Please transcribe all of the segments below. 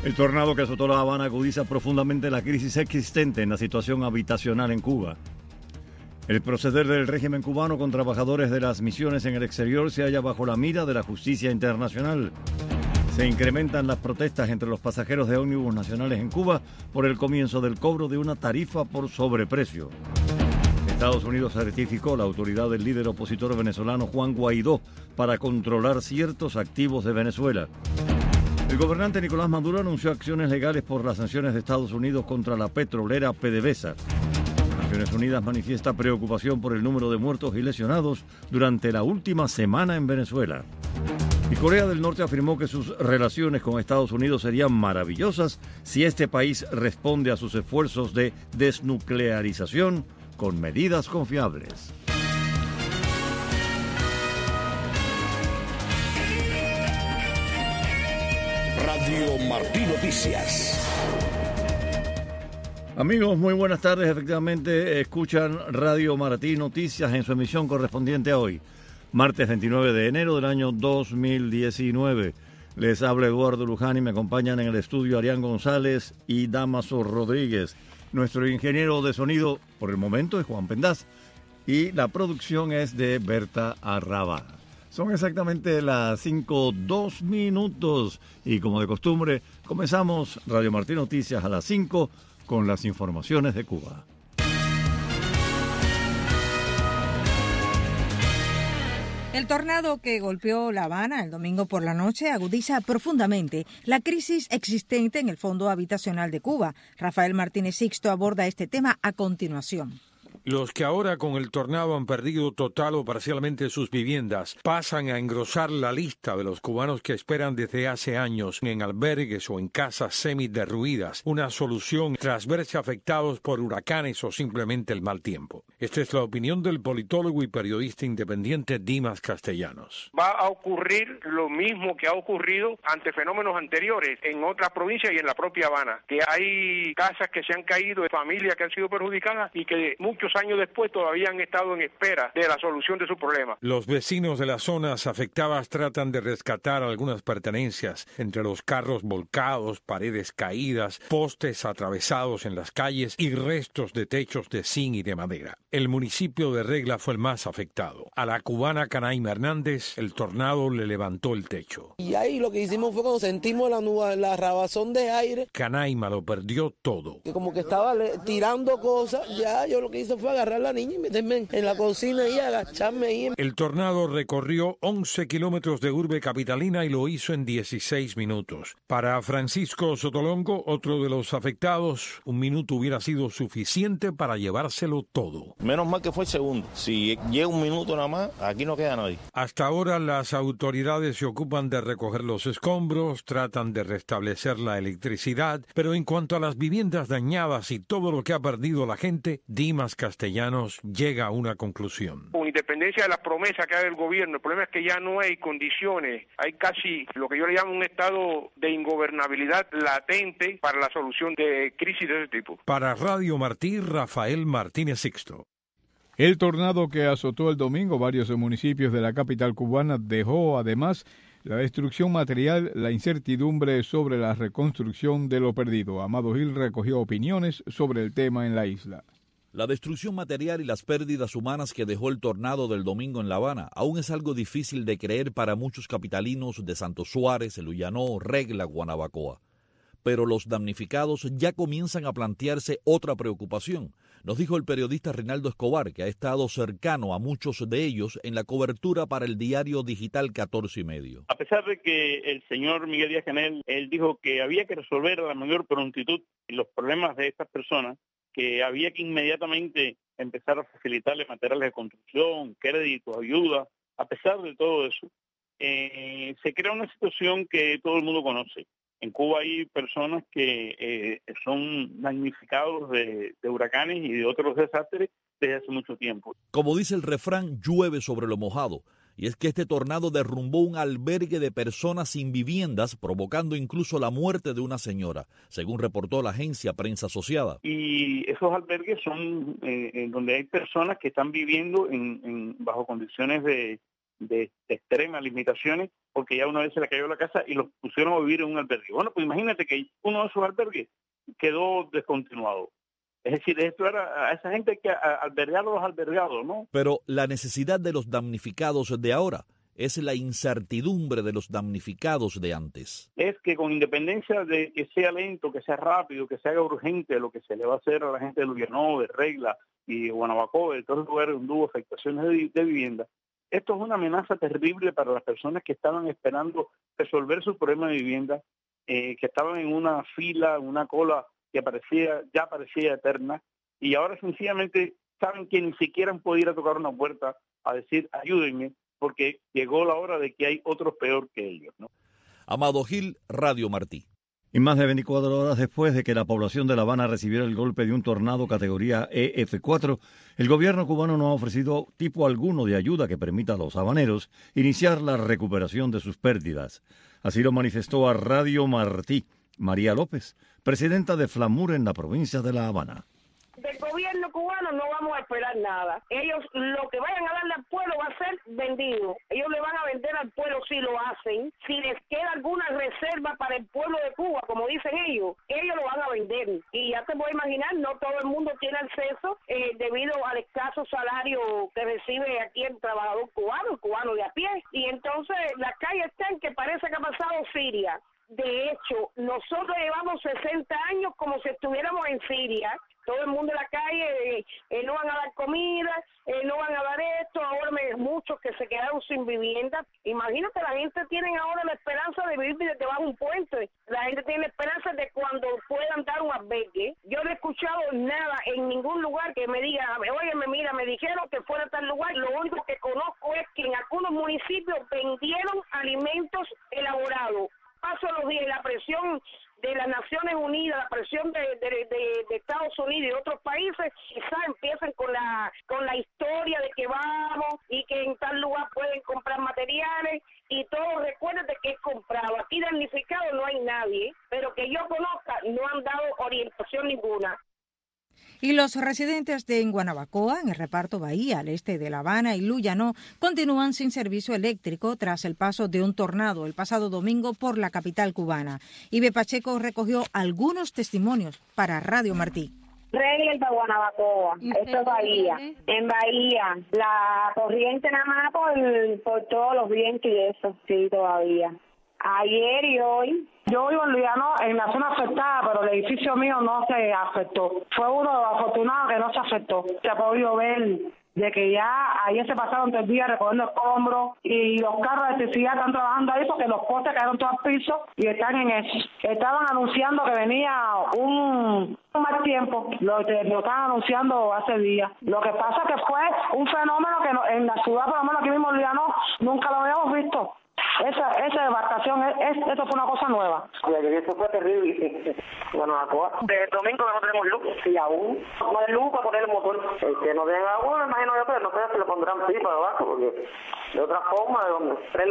El tornado que azotó La Habana agudiza profundamente la crisis existente en la situación habitacional en Cuba. El proceder del régimen cubano con trabajadores de las misiones en el exterior se halla bajo la mira de la justicia internacional. Se incrementan las protestas entre los pasajeros de ómnibus nacionales en Cuba por el comienzo del cobro de una tarifa por sobreprecio. Estados Unidos certificó la autoridad del líder opositor venezolano Juan Guaidó para controlar ciertos activos de Venezuela. El gobernante Nicolás Maduro anunció acciones legales por las sanciones de Estados Unidos contra la petrolera PDVSA. Naciones Unidas manifiesta preocupación por el número de muertos y lesionados durante la última semana en Venezuela. Y Corea del Norte afirmó que sus relaciones con Estados Unidos serían maravillosas si este país responde a sus esfuerzos de desnuclearización con medidas confiables. Radio Martí Noticias. Amigos, muy buenas tardes. Efectivamente, escuchan Radio Martí Noticias en su emisión correspondiente a hoy, martes 29 de enero del año 2019. Les habla Eduardo Luján y me acompañan en el estudio Arián González y Damaso Rodríguez. Nuestro ingeniero de sonido, por el momento, es Juan Pendaz y la producción es de Berta Arraba. Son exactamente las 5:02 y como de costumbre, comenzamos Radio Martí Noticias a las 5 con las informaciones de Cuba. El tornado que golpeó La Habana el domingo por la noche agudiza profundamente la crisis existente en el Fondo Habitacional de Cuba. Rafael Martínez Sixto aborda este tema a continuación. Los que ahora con el tornado han perdido total o parcialmente sus viviendas pasan a engrosar la lista de los cubanos que esperan desde hace años en albergues o en casas semiderruidas una solución tras verse afectados por huracanes o simplemente el mal tiempo. Esta es la opinión del politólogo y periodista independiente Dimas Castellanos. Va a ocurrir lo mismo que ha ocurrido ante fenómenos anteriores en otras provincias y en la propia Habana, que hay casas que se han caído, familias que han sido perjudicadas y que muchos años después todavía han estado en espera de la solución de su problema. Los vecinos de las zonas afectadas tratan de rescatar algunas pertenencias, entre los carros volcados, paredes caídas, postes atravesados en las calles y restos de techos de zinc y de madera. El municipio de Regla fue el más afectado. A la cubana Canaima Hernández, el tornado le levantó el techo. Y ahí lo que hicimos fue cuando sentimos la rabazón de aire. Canaima lo perdió todo. Que como que estaba tirando cosas, ya yo lo que hice fue agarrar a la niña y meterme en la cocina y agacharme ahí. El tornado recorrió 11 kilómetros de urbe capitalina y lo hizo en 16 minutos. Para Francisco Sotolongo, otro de los afectados, un minuto hubiera sido suficiente para llevárselo todo. Menos mal que fue el segundo. Si llega un minuto nada más, aquí no queda nadie. Hasta ahora las autoridades se ocupan de recoger los escombros, tratan de restablecer la electricidad, pero en cuanto a las viviendas dañadas y todo lo que ha perdido la gente, Dimas Castellanos llega a una conclusión. Con independencia de las promesas que haga el gobierno, el problema es que ya no hay condiciones, hay casi lo que yo le llamo un estado de ingobernabilidad latente para la solución de crisis de ese tipo. Para Radio Martí, Rafael Martínez Sixto. El tornado que azotó el domingo varios municipios de la capital cubana dejó además la destrucción material, la incertidumbre sobre la reconstrucción de lo perdido. Amado Gil recogió opiniones sobre el tema en la isla. La destrucción material y las pérdidas humanas que dejó el tornado del domingo en La Habana aún es algo difícil de creer para muchos capitalinos de Santo Suárez, El Ullanó, Regla, Guanabacoa. Pero los damnificados ya comienzan a plantearse otra preocupación, nos dijo el periodista Reinaldo Escobar, que ha estado cercano a muchos de ellos en la cobertura para el diario digital 14 y medio. A pesar de que el señor Miguel Díaz-Canel, él dijo que había que resolver a la mayor prontitud los problemas de estas personas, que había que inmediatamente empezar a facilitarles materiales de construcción, créditos, ayuda. A pesar de todo eso, se crea una situación que todo el mundo conoce. En Cuba hay personas que son damnificados de huracanes y de otros desastres desde hace mucho tiempo. Como dice el refrán, llueve sobre lo mojado. Y es que este tornado derrumbó un albergue de personas sin viviendas, provocando incluso la muerte de una señora, según reportó la agencia Prensa Asociada. Y esos albergues son donde hay personas que están viviendo bajo condiciones de de extremas limitaciones, porque ya una vez se le cayó la casa y los pusieron a vivir en un albergue. Bueno, pues imagínate que uno de esos albergues quedó descontinuado. Es decir, esto era a esa gente hay que albergar a los albergados, ¿no? Pero la necesidad de los damnificados de ahora es la incertidumbre de los damnificados de antes. Es que con independencia de que sea lento, que sea rápido, que se haga urgente lo que se le va a hacer a la gente de Luyanó, de Regla y de Guanabacoa, de todos los lugares donde hubo afectaciones de vivienda, esto es una amenaza terrible para las personas que estaban esperando resolver su problema de vivienda, que estaban en una fila, una cola que ya parecía eterna, y ahora sencillamente saben que ni siquiera han podido ir a tocar una puerta a decir ayúdenme, porque llegó la hora de que hay otros peor que ellos, ¿no? Amado Gil, Radio Martí. Y más de 24 horas después de que la población de La Habana recibiera el golpe de un tornado categoría EF4, el gobierno cubano no ha ofrecido tipo alguno de ayuda que permita a los habaneros iniciar la recuperación de sus pérdidas. Así lo manifestó a Radio Martí María López, presidenta de FLAMUR en la provincia de La Habana. Del gobierno cubano no vamos a esperar nada. Ellos lo que vayan a darle al pueblo va a ser vendido. Ellos le van a vender al pueblo si lo hacen. Si les queda alguna reserva para el pueblo de Cuba, como dicen ellos lo van a vender. Y ya te puedes imaginar, no todo el mundo tiene acceso debido al escaso salario que recibe aquí el trabajador cubano, el cubano de a pie. Y entonces las calles están que parece que ha pasado Siria. De hecho, nosotros llevamos 60 años como si estuviéramos en Siria. Todo el mundo en la calle, no van a dar comida, no van a dar esto, ahora muchos que se quedaron sin vivienda. Imagínate, la gente tiene ahora la esperanza de vivir debajo de un puente. La gente tiene la esperanza de cuando puedan dar un albergue. Yo no he escuchado nada en ningún lugar que me diga, oye, mira, me dijeron que fuera a tal lugar. Lo único que conozco es que en algunos municipios vendieron alimentos elaborados. Paso los días, la presión de las Naciones Unidas, la presión de Estados Unidos y otros países, quizás empiezan con la historia de que vamos y que en tal lugar pueden comprar materiales y todo. Recuérdate que es comprado. Aquí damnificado no hay nadie, pero que yo conozca no han dado orientación ninguna. Y los residentes de Guanabacoa, en el reparto Bahía, al este de La Habana y Luyanó, continúan sin servicio eléctrico tras el paso de un tornado el pasado domingo por la capital cubana. Ibe Pacheco recogió algunos testimonios para Radio Martí. Regla de Guanabacoa, esto es Bahía. En Bahía, la corriente nada más por todos los vientos y eso, sí, todavía. Ayer y hoy. Yo vivo en Luyanó, en la zona afectada, pero el edificio mío no se afectó. Fue uno de los afortunados que no se afectó. Se ha podido ver de que ya ayer se pasaron todo el día recogiendo escombros y los carros de electricidad están trabajando ahí porque los postes cayeron todo al piso y están en eso. Estaban anunciando que venía un mal tiempo, lo estaban anunciando hace días. Lo que pasa es que fue un fenómeno que en la ciudad, por lo menos aquí mismo en Luyanó, nunca lo habíamos visto. Esa devastación, eso fue una cosa nueva. Eso fue terrible. Guanabacoa. El domingo no tenemos luz. Sí, aún. No hay luz para poner el motor. El que no tenga agua, me imagino yo que no sé si lo pondrán pipa abajo, porque de otra forma, Regla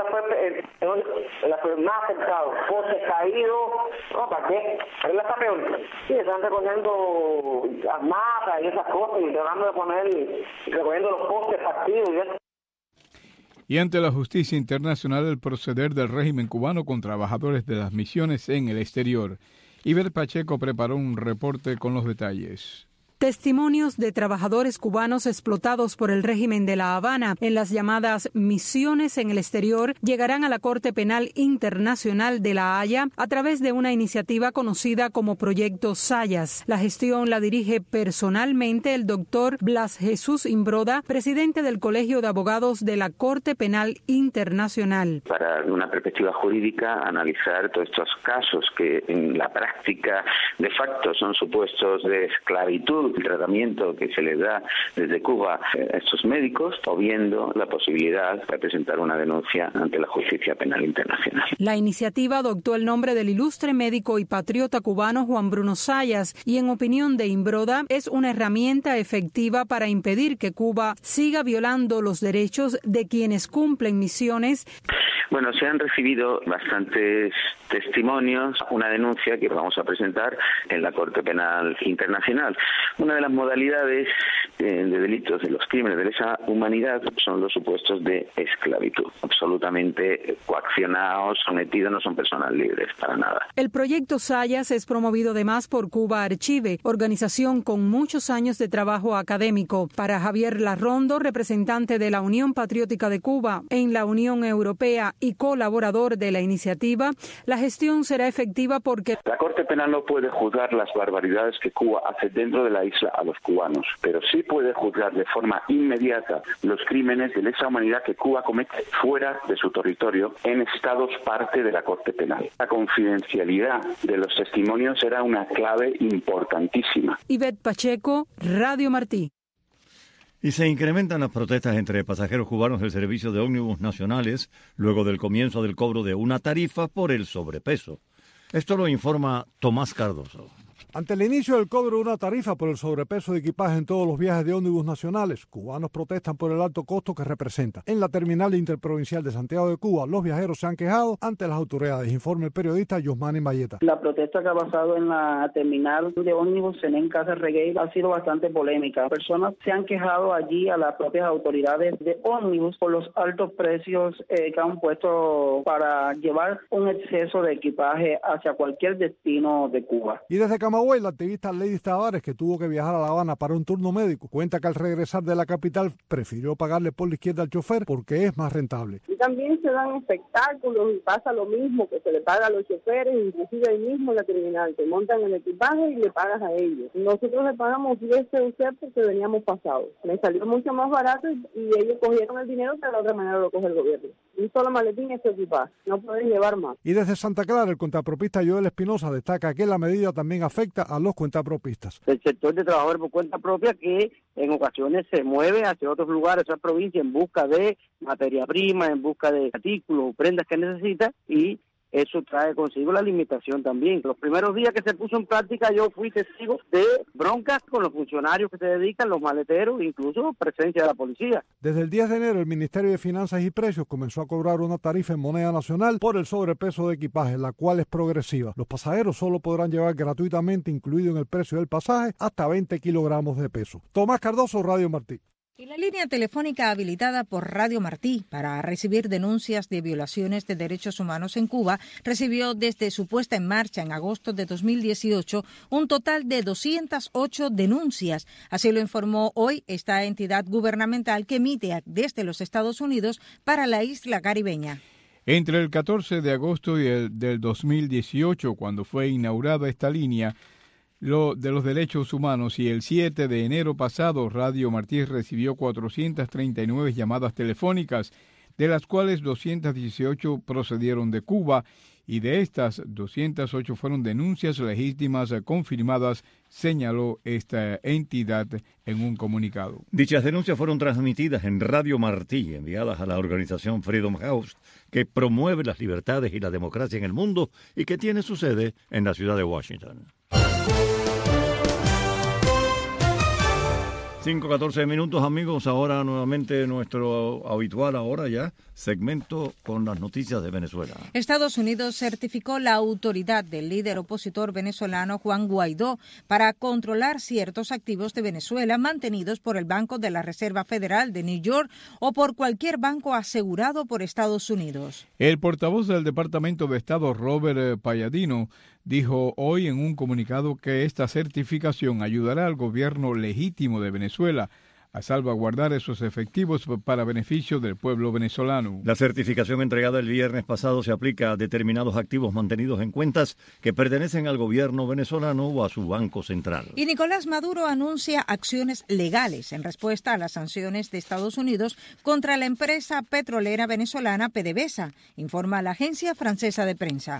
fue más afectado. Postes caídos. No, ¿para qué? Regla está peor. Sí, están recogiendo las matas y esas cosas y tratando de recogiendo los postes partidos y eso. Y ante la justicia internacional el proceder del régimen cubano con trabajadores de las misiones en el exterior. Iber Pacheco preparó un reporte con los detalles. Testimonios de trabajadores cubanos explotados por el régimen de La Habana en las llamadas misiones en el exterior llegarán a la Corte Penal Internacional de La Haya a través de una iniciativa conocida como Proyecto Sayas. La gestión la dirige personalmente el doctor Blas Jesús Imbroda, presidente del Colegio de Abogados de la Corte Penal Internacional. Para una perspectiva jurídica, analizar todos estos casos que en la práctica de facto son supuestos de esclavitud, el tratamiento que se les da desde Cuba a estos médicos, o viendo la posibilidad de presentar una denuncia ante la Justicia Penal Internacional. La iniciativa adoptó el nombre del ilustre médico y patriota cubano Juan Bruno Sayas y, en opinión de Imbroda, es una herramienta efectiva para impedir que Cuba siga violando los derechos de quienes cumplen misiones. Bueno, se han recibido bastantes testimonios, una denuncia que vamos a presentar en la Corte Penal Internacional, Una de las modalidades de delitos, de los crímenes de lesa humanidad, son los supuestos de esclavitud. Absolutamente coaccionados, sometidos, no son personas libres para nada. El proyecto Sayas es promovido además por Cuba Archive, organización con muchos años de trabajo académico. Para Javier Larrondo, representante de la Unión Patriótica de Cuba en la Unión Europea y colaborador de la iniciativa, la gestión será efectiva porque la Corte Penal no puede juzgar las barbaridades que Cuba hace dentro de la isla a los cubanos, pero sí puede juzgar de forma inmediata los crímenes de lesa humanidad que Cuba comete fuera de su territorio en estados parte de la Corte Penal. La confidencialidad de los testimonios será una clave importantísima. Ivette Pacheco, Radio Martí. Y se incrementan las protestas entre pasajeros cubanos del servicio de ómnibus nacionales luego del comienzo del cobro de una tarifa por el sobrepeso. Esto lo informa Tomás Cardoso. Ante el inicio del cobro de una tarifa por el sobrepeso de equipaje en todos los viajes de ómnibus nacionales, cubanos protestan por el alto costo que representa. En la terminal interprovincial de Santiago de Cuba, los viajeros se han quejado ante las autoridades, informa el periodista Yosmani Mayeta. La protesta que ha pasado en la terminal de ómnibus en Casa Regueira ha sido bastante polémica. Personas se han quejado allí a las propias autoridades de ómnibus por los altos precios que han puesto para llevar un exceso de equipaje hacia cualquier destino de Cuba. Y desde Camagüey, la activista Lady Tavares, que tuvo que viajar a La Habana para un turno médico, cuenta que al regresar de la capital prefirió pagarle por la izquierda al chofer porque es más rentable. Y también se dan espectáculos y pasa lo mismo, que se le paga a los choferes, inclusive ahí mismo en la terminal, te montan el equipaje y le pagas a ellos. Nosotros le pagamos 10 CUC porque veníamos pasados. Me salió mucho más barato y ellos cogieron el dinero que de la otra manera lo coge el gobierno. Un solo maletín es equipaje, no pueden llevar más. Y desde Santa Clara, el contrapropista Joel Espinosa destaca que la medida también afecta a los cuentapropistas. El sector de trabajadores por cuenta propia que en ocasiones se mueve hacia otros lugares, otras provincias en busca de materia prima, en busca de artículos o prendas que necesita, y eso trae consigo la limitación también. Los primeros días que se puso en práctica yo fui testigo de broncas con los funcionarios que se dedican, los maleteros, incluso presencia de la policía. Desde el 10 de enero el Ministerio de Finanzas y Precios comenzó a cobrar una tarifa en moneda nacional por el sobrepeso de equipaje, la cual es progresiva. Los pasajeros solo podrán llevar gratuitamente, incluido en el precio del pasaje, hasta 20 kilogramos de peso. Tomás Cardoso, Radio Martí. Y la línea telefónica habilitada por Radio Martí para recibir denuncias de violaciones de derechos humanos en Cuba recibió desde su puesta en marcha en agosto de 2018 un total de 208 denuncias. Así lo informó hoy esta entidad gubernamental que emite desde los Estados Unidos para la isla caribeña. Entre el 14 de agosto y el del 2018, cuando fue inaugurada esta línea de los derechos humanos, y el 7 de enero pasado, Radio Martí recibió 439 llamadas telefónicas, de las cuales 218 procedieron de Cuba, y de estas 208 fueron denuncias legítimas confirmadas, señaló esta entidad en un comunicado. Dichas denuncias fueron transmitidas en Radio Martí, enviadas a la organización Freedom House, que promueve las libertades y la democracia en el mundo y que tiene su sede en la ciudad de Washington. 5:14 minutos, amigos. Ahora nuevamente nuestro habitual, ahora ya, segmento con las noticias de Venezuela. Estados Unidos certificó la autoridad del líder opositor venezolano Juan Guaidó para controlar ciertos activos de Venezuela mantenidos por el Banco de la Reserva Federal de New York o por cualquier banco asegurado por Estados Unidos. El portavoz del Departamento de Estado, Robert Palladino, dijo hoy en un comunicado que esta certificación ayudará al gobierno legítimo de Venezuela a salvaguardar esos efectivos para beneficio del pueblo venezolano. La certificación entregada el viernes pasado se aplica a determinados activos mantenidos en cuentas que pertenecen al gobierno venezolano o a su banco central. Y Nicolás Maduro anuncia acciones legales en respuesta a las sanciones de Estados Unidos contra la empresa petrolera venezolana PDVSA, informa la agencia francesa de prensa.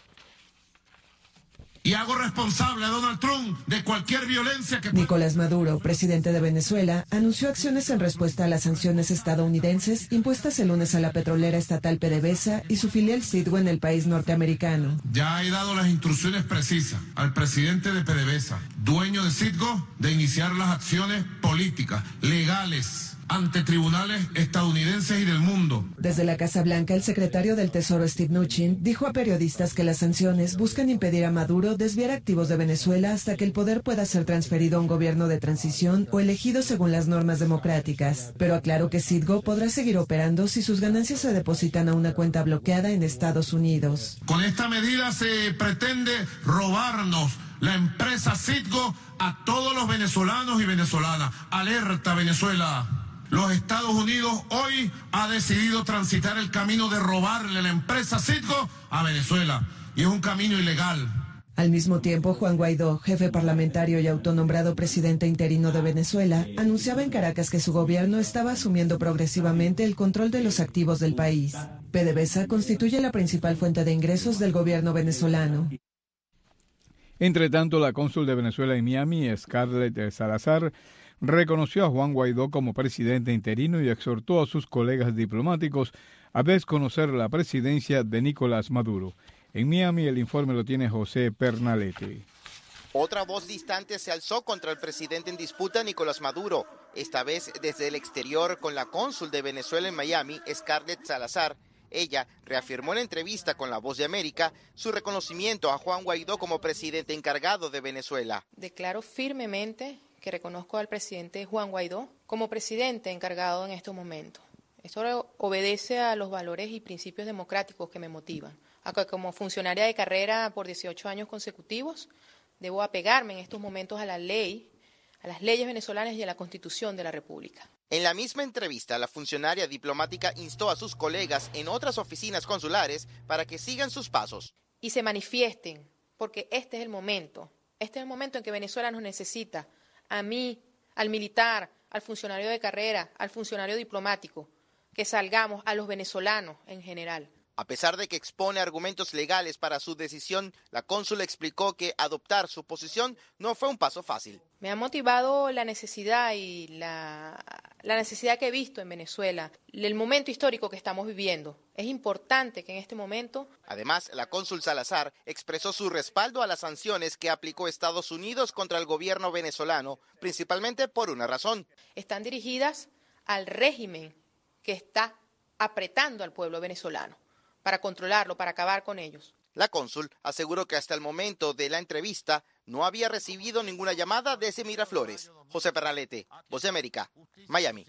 Y hago responsable a Donald Trump de cualquier violencia que... Nicolás Maduro, presidente de Venezuela, anunció acciones en respuesta a las sanciones estadounidenses impuestas el lunes a la petrolera estatal PDVSA y su filial Citgo en el país norteamericano. Ya he dado las instrucciones precisas al presidente de PDVSA, dueño de Citgo, de iniciar las acciones políticas, legales, ante tribunales estadounidenses y del mundo. Desde la Casa Blanca, el secretario del Tesoro Steve Mnuchin dijo a periodistas que las sanciones buscan impedir a Maduro desviar activos de Venezuela hasta que el poder pueda ser transferido a un gobierno de transición o elegido según las normas democráticas. Pero aclaró que Citgo podrá seguir operando si sus ganancias se depositan a una cuenta bloqueada en Estados Unidos. Con esta medida se pretende robarnos la empresa Citgo a todos los venezolanos y venezolanas. Alerta, Venezuela. Los Estados Unidos hoy ha decidido transitar el camino de robarle la empresa Citgo a Venezuela. Y es un camino ilegal. Al mismo tiempo, Juan Guaidó, jefe parlamentario y autonombrado presidente interino de Venezuela, anunciaba en Caracas que su gobierno estaba asumiendo progresivamente el control de los activos del país. PDVSA constituye la principal fuente de ingresos del gobierno venezolano. Entre tanto, la cónsul de Venezuela en Miami, Scarlett Salazar, reconoció a Juan Guaidó como presidente interino y exhortó a sus colegas diplomáticos a desconocer la presidencia de Nicolás Maduro. En Miami el informe lo tiene José Pernalete. Otra voz distante se alzó contra el presidente en disputa, Nicolás Maduro, esta vez desde el exterior con la cónsul de Venezuela en Miami, Scarlett Salazar. Ella reafirmó en la entrevista con La Voz de América su reconocimiento a Juan Guaidó como presidente encargado de Venezuela. Declaro firmemente que reconozco al presidente Juan Guaidó como presidente encargado en estos momentos. Esto obedece a los valores y principios democráticos que me motivan. Como funcionaria de carrera por 18 años consecutivos, debo apegarme en estos momentos a la ley, a las leyes venezolanas y a la Constitución de la República. En la misma entrevista, la funcionaria diplomática instó a sus colegas en otras oficinas consulares para que sigan sus pasos. Y se manifiesten, porque este es el momento en que Venezuela nos necesita. A mí, al militar, al funcionario de carrera, al funcionario diplomático, que salgamos a los venezolanos en general. A pesar de que expone argumentos legales para su decisión, la cónsul explicó que adoptar su posición no fue un paso fácil. Me ha motivado la necesidad y la necesidad que he visto en Venezuela, el momento histórico que estamos viviendo. Es importante que en este momento... Además, la cónsul Salazar expresó su respaldo a las sanciones que aplicó Estados Unidos contra el gobierno venezolano, principalmente por una razón. Están dirigidas al régimen que está apretando al pueblo venezolano, para controlarlo, para acabar con ellos. La cónsul aseguró que hasta el momento de la entrevista no había recibido ninguna llamada desde Miraflores. José Pernalete, Voz de América, Miami.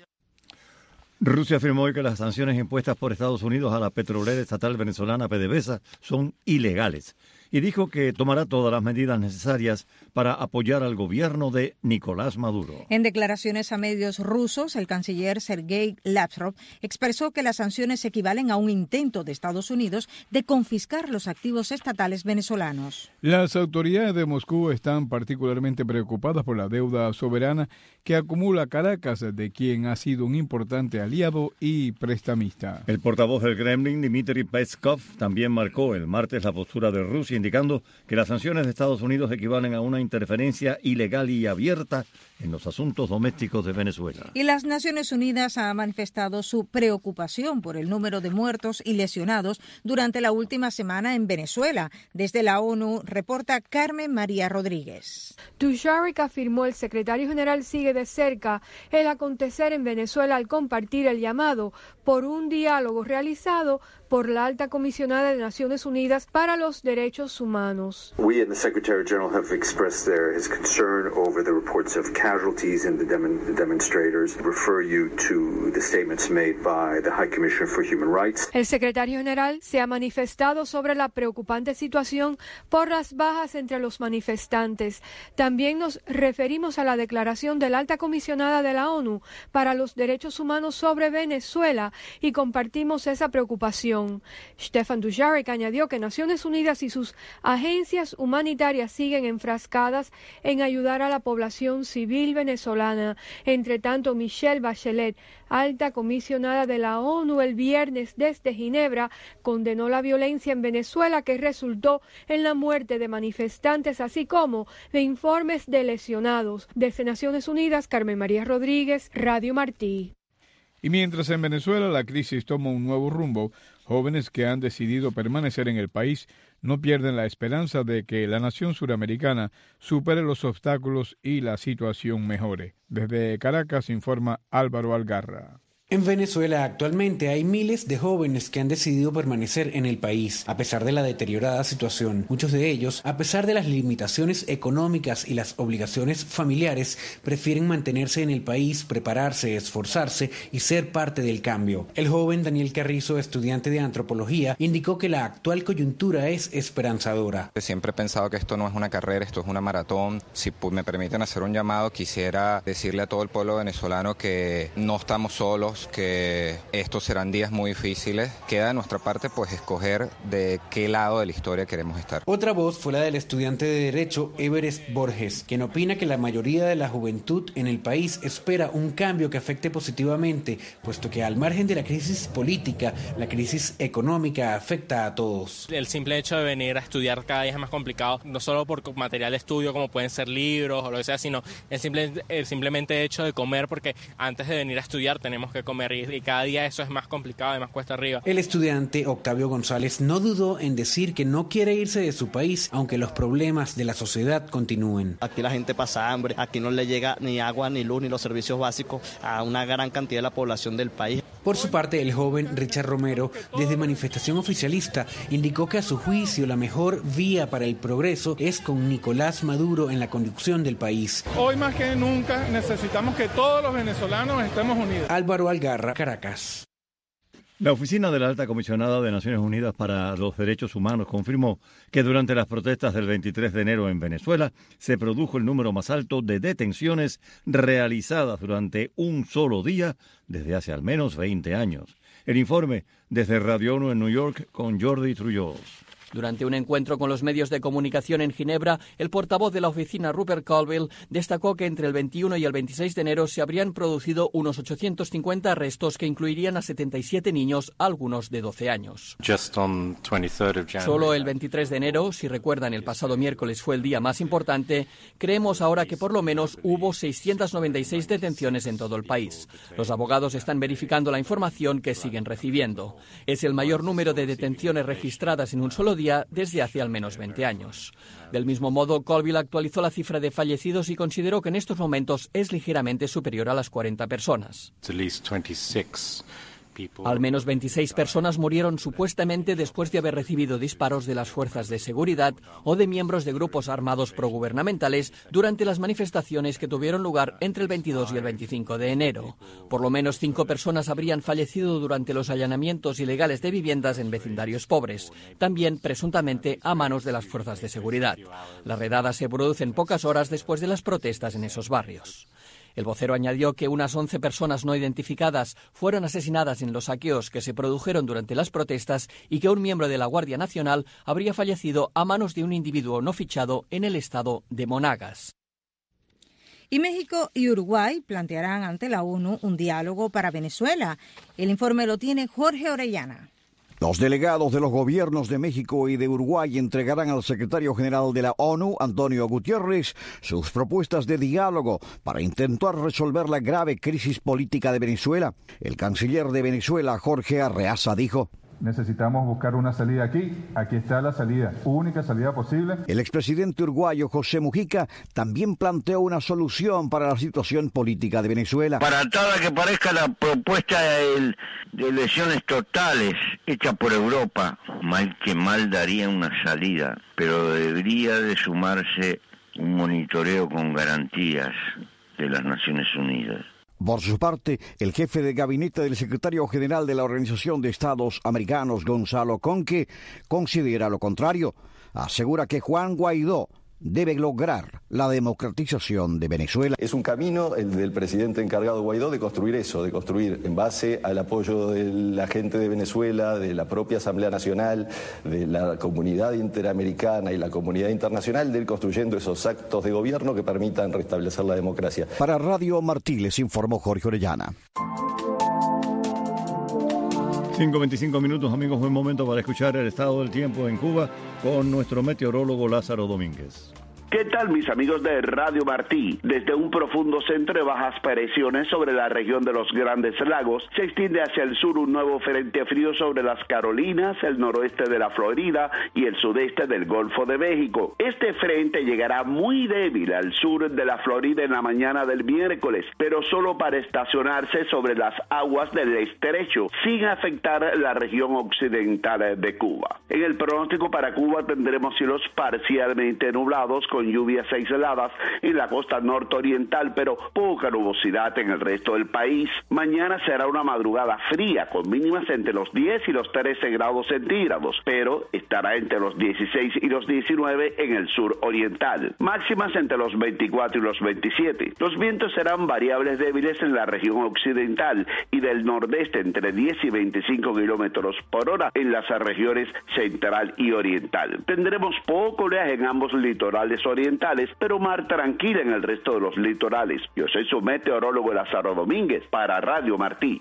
Rusia afirmó hoy que las sanciones impuestas por Estados Unidos a la petrolera estatal venezolana PDVSA son ilegales y dijo que tomará todas las medidas necesarias para apoyar al gobierno de Nicolás Maduro. En declaraciones a medios rusos, el canciller Sergei Lavrov expresó que las sanciones equivalen a un intento de Estados Unidos de confiscar los activos estatales venezolanos. Las autoridades de Moscú están particularmente preocupadas por la deuda soberana que acumula Caracas, de quien ha sido un importante aliado y prestamista. El portavoz del Kremlin, Dmitry Peskov, también marcó el martes la postura de Rusia, indicando que las sanciones de Estados Unidos equivalen a una interferencia ilegal y abierta en los asuntos domésticos de Venezuela. Y las Naciones Unidas ha manifestado su preocupación por el número de muertos y lesionados durante la última semana en Venezuela. Desde la ONU, reporta Carmen María Rodríguez. Dujarric afirmó el secretario general sigue de cerca el acontecer en Venezuela al compartir el llamado por un diálogo realizado por la alta comisionada de Naciones Unidas para los Derechos Humanos. We and the Secretary General have expressed his concern over the reports of casualties in the demonstrators. Refer you to the statements made by the High Commissioner for Human Rights. El secretario general se ha manifestado sobre la preocupante situación por las bajas entre los manifestantes. También nos referimos a la declaración de la alta comisionada de la ONU para los Derechos Humanos sobre Venezuela y compartimos esa preocupación. Stefan Dujarric añadió que Naciones Unidas y sus agencias humanitarias siguen enfrascadas en ayudar a la población civil venezolana. Entre tanto, Michelle Bachelet, alta comisionada de la ONU, el viernes desde Ginebra, condenó la violencia en Venezuela que resultó en la muerte de manifestantes, así como de informes de lesionados. Desde Naciones Unidas, Carmen María Rodríguez, Radio Martí. Y mientras en Venezuela la crisis toma un nuevo rumbo, jóvenes que han decidido permanecer en el país no pierden la esperanza de que la nación suramericana supere los obstáculos y la situación mejore. Desde Caracas informa Álvaro Algarra. En Venezuela actualmente hay miles de jóvenes que han decidido permanecer en el país, a pesar de la deteriorada situación. Muchos de ellos, a pesar de las limitaciones económicas y las obligaciones familiares, prefieren mantenerse en el país, prepararse, esforzarse y ser parte del cambio. El joven Daniel Carrizo, estudiante de antropología, indicó que la actual coyuntura es esperanzadora. Siempre he pensado que esto no es una carrera, esto es una maratón. Si me permiten hacer un llamado, quisiera decirle a todo el pueblo venezolano que no estamos solos, que estos serán días muy difíciles. Queda de nuestra parte pues escoger de qué lado de la historia queremos estar. Otra voz fue la del estudiante de Derecho Everest Borges, quien opina que la mayoría de la juventud en el país espera un cambio que afecte positivamente, puesto que al margen de la crisis política, la crisis económica afecta a todos. El simple hecho de venir a estudiar cada día es más complicado, no solo por material de estudio como pueden ser libros o lo que sea, sino el simplemente hecho de comer, porque antes de venir a estudiar tenemos que comer y cada día eso es más complicado y más cuesta arriba. El estudiante Octavio González no dudó en decir que no quiere irse de su país, aunque los problemas de la sociedad continúen. Aquí la gente pasa hambre, aquí no le llega ni agua, ni luz, ni los servicios básicos a una gran cantidad de la población del país. Por su parte, el joven Richard Romero, desde Manifestación Oficialista, indicó que a su juicio la mejor vía para el progreso es con Nicolás Maduro en la conducción del país. Hoy más que nunca necesitamos que todos los venezolanos estemos unidos. Álvaro Algarra, Caracas. La oficina de la Alta Comisionada de Naciones Unidas para los Derechos Humanos confirmó que durante las protestas del 23 de enero en Venezuela se produjo el número más alto de detenciones realizadas durante un solo día desde hace al menos 20 años. El informe desde Radio ONU en New York con Jordi Trujillo. Durante un encuentro con los medios de comunicación en Ginebra, el portavoz de la oficina, Rupert Colville, destacó que entre el 21 y el 26 de enero se habrían producido unos 850 arrestos que incluirían a 77 niños, algunos de 12 años. Solo el 23 de enero, si recuerdan el pasado miércoles fue el día más importante, creemos ahora que por lo menos hubo 696 detenciones en todo el país. Los abogados están verificando la información que siguen recibiendo. Es el mayor número de detenciones registradas en un solo día desde hace al menos 20 años. Del mismo modo, Colville actualizó la cifra de fallecidos y consideró que en estos momentos es ligeramente superior a las 40 personas. Al menos 26 personas murieron supuestamente después de haber recibido disparos de las fuerzas de seguridad o de miembros de grupos armados progubernamentales durante las manifestaciones que tuvieron lugar entre el 22 y el 25 de enero. Por lo menos 5 personas habrían fallecido durante los allanamientos ilegales de viviendas en vecindarios pobres, también presuntamente a manos de las fuerzas de seguridad. Las redadas se producen pocas horas después de las protestas en esos barrios. El vocero añadió que unas 11 personas no identificadas fueron asesinadas en los saqueos que se produjeron durante las protestas y que un miembro de la Guardia Nacional habría fallecido a manos de un individuo no fichado en el estado de Monagas. Y México y Uruguay plantearán ante la ONU un diálogo para Venezuela. El informe lo tiene Jorge Orellana. Los delegados de los gobiernos de México y de Uruguay entregarán al secretario general de la ONU, Antonio Guterres, sus propuestas de diálogo para intentar resolver la grave crisis política de Venezuela. El canciller de Venezuela, Jorge Arreaza, dijo: necesitamos buscar una salida aquí. Aquí está la salida, única salida posible. El expresidente uruguayo José Mujica también planteó una solución para la situación política de Venezuela. Para nada que parezca la propuesta de elecciones totales hecha por Europa, mal que mal daría una salida, pero debería de sumarse un monitoreo con garantías de las Naciones Unidas. Por su parte, el jefe de gabinete del secretario general de la Organización de Estados Americanos, Gonzalo Conque, considera lo contrario. Asegura que Juan Guaidó debe lograr la democratización de Venezuela. Es un camino el del presidente encargado Guaidó de construir eso, de construir en base al apoyo de la gente de Venezuela, de la propia Asamblea Nacional, de la comunidad interamericana y la comunidad internacional, de ir construyendo esos actos de gobierno que permitan restablecer la democracia. Para Radio Martí les informó Jorge Orellana. 5:25 minutos, amigos, buen momento para escuchar el estado del tiempo en Cuba con nuestro meteorólogo Lázaro Domínguez. ¿Qué tal, mis amigos de Radio Martí? Desde un profundo centro de bajas presiones sobre la región de los Grandes Lagos, se extiende hacia el sur un nuevo frente frío sobre las Carolinas, el noroeste de la Florida y el sudeste del Golfo de México. Este frente llegará muy débil al sur de la Florida en la mañana del miércoles, pero solo para estacionarse sobre las aguas del estrecho, sin afectar la región occidental de Cuba. En el pronóstico para Cuba tendremos cielos parcialmente nublados con lluvias aisladas en la costa nororiental, pero poca nubosidad en el resto del país. Mañana será una madrugada fría, con mínimas entre los 10 y los 13 grados centígrados, pero estará entre los 16 y los 19 en el sur oriental. Máximas entre los 24 y los 27. Los vientos serán variables débiles en la región occidental y del nordeste entre 10 y 25 kilómetros por hora en las regiones central y oriental. Tendremos poco oleaje en ambos litorales orientales, pero mar tranquila en el resto de los litorales. Yo soy su meteorólogo Lázaro Domínguez para Radio Martí.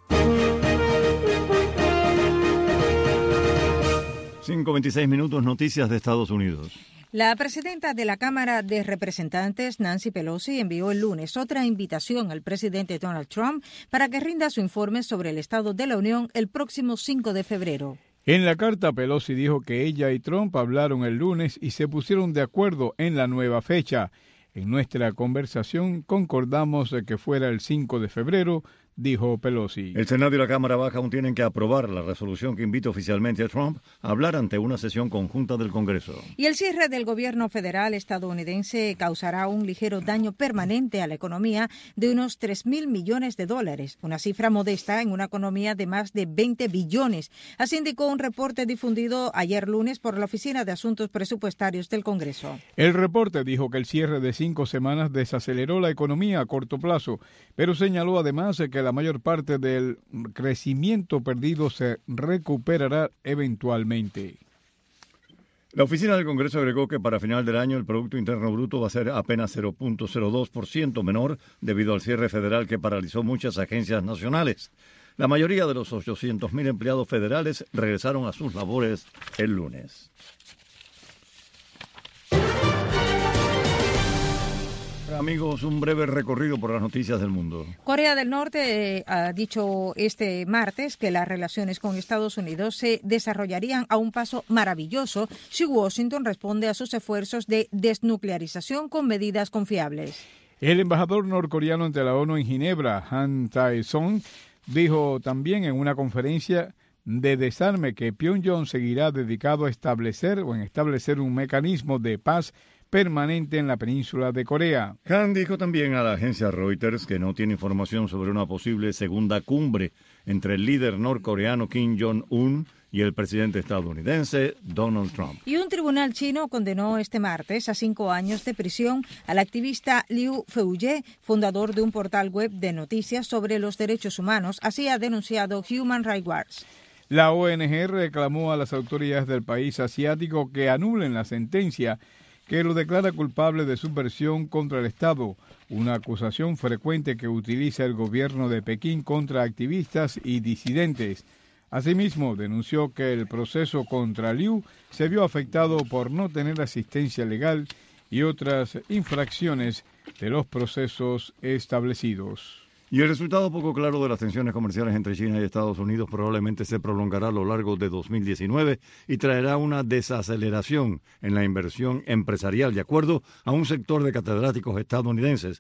5:26 minutos, noticias de Estados Unidos. La presidenta de la Cámara de Representantes, Nancy Pelosi, envió el lunes otra invitación al presidente Donald Trump para que rinda su informe sobre el Estado de la Unión el próximo 5 de febrero. En la carta, Pelosi dijo que ella y Trump hablaron el lunes y se pusieron de acuerdo en la nueva fecha. En nuestra conversación concordamos de que fuera el 5 de febrero, dijo Pelosi. El Senado y la Cámara Baja aún tienen que aprobar la resolución que invita oficialmente a Trump a hablar ante una sesión conjunta del Congreso. Y el cierre del gobierno federal estadounidense causará un ligero daño permanente a la economía de unos $3,000 millones, una cifra modesta en una economía de más de 20 billones. Así indicó un reporte difundido ayer lunes por la Oficina de Asuntos Presupuestarios del Congreso. El reporte dijo que el cierre de 5 semanas desaceleró la economía a corto plazo, pero señaló además que la mayor parte del crecimiento perdido se recuperará eventualmente. La oficina del Congreso agregó que para final del año el Producto Interno Bruto va a ser apenas 0.02% menor debido al cierre federal que paralizó muchas agencias nacionales. La mayoría de los 800,000 empleados federales regresaron a sus labores el lunes. Amigos, un breve recorrido por las noticias del mundo. Corea del Norte ha dicho este martes que las relaciones con Estados Unidos se desarrollarían a un paso maravilloso si Washington responde a sus esfuerzos de desnuclearización con medidas confiables. El embajador norcoreano ante la ONU en Ginebra, Han Tae-song, dijo también en una conferencia de desarme que Pyongyang seguirá dedicado a establecer un mecanismo de paz permanente en la península de Corea. Han dijo también a la agencia Reuters que no tiene información sobre una posible segunda cumbre entre el líder norcoreano Kim Jong-un y el presidente estadounidense Donald Trump. Y un tribunal chino condenó este martes a 5 años de prisión al activista Liu Feuye, fundador de un portal web de noticias sobre los derechos humanos, así ha denunciado Human Rights Watch. La ONG reclamó a las autoridades del país asiático que anulen la sentencia que lo declara culpable de subversión contra el Estado, una acusación frecuente que utiliza el gobierno de Pekín contra activistas y disidentes. Asimismo, denunció que el proceso contra Liu se vio afectado por no tener asistencia legal y otras infracciones de los procesos establecidos. Y el resultado poco claro de las tensiones comerciales entre China y Estados Unidos probablemente se prolongará a lo largo de 2019 y traerá una desaceleración en la inversión empresarial, de acuerdo a un sector de catedráticos estadounidenses.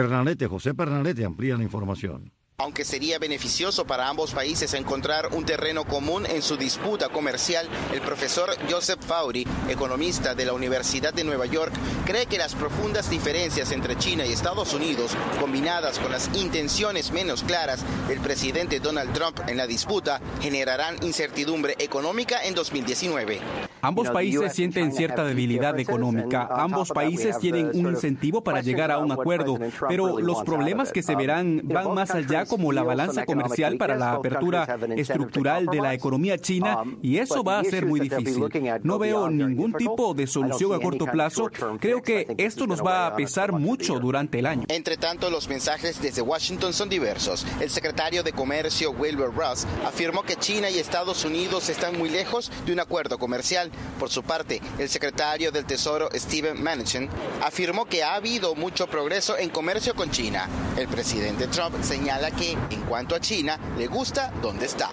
José Pernalete amplía la información. Aunque sería beneficioso para ambos países encontrar un terreno común en su disputa comercial, el profesor Joseph Faury, economista de la Universidad de Nueva York, cree que las profundas diferencias entre China y Estados Unidos, combinadas con las intenciones menos claras del presidente Donald Trump en la disputa, generarán incertidumbre económica en 2019. Ambos países sienten cierta debilidad económica. Ambos países tienen un incentivo para llegar a un acuerdo, pero los problemas que se verán van más allá, como la balanza comercial para la apertura estructural de la economía china, y eso va a ser muy difícil. No veo ningún tipo de solución a corto plazo. Creo que esto nos va a pesar mucho durante el año. Entre tanto, los mensajes desde Washington son diversos. El secretario de Comercio, Wilbur Ross, afirmó que China y Estados Unidos están muy lejos de un acuerdo comercial, internacional. Por su parte, el secretario del Tesoro, Steven Mnuchin, afirmó que ha habido mucho progreso en comercio con China. El presidente Trump señala que, en cuanto a China, le gusta donde está.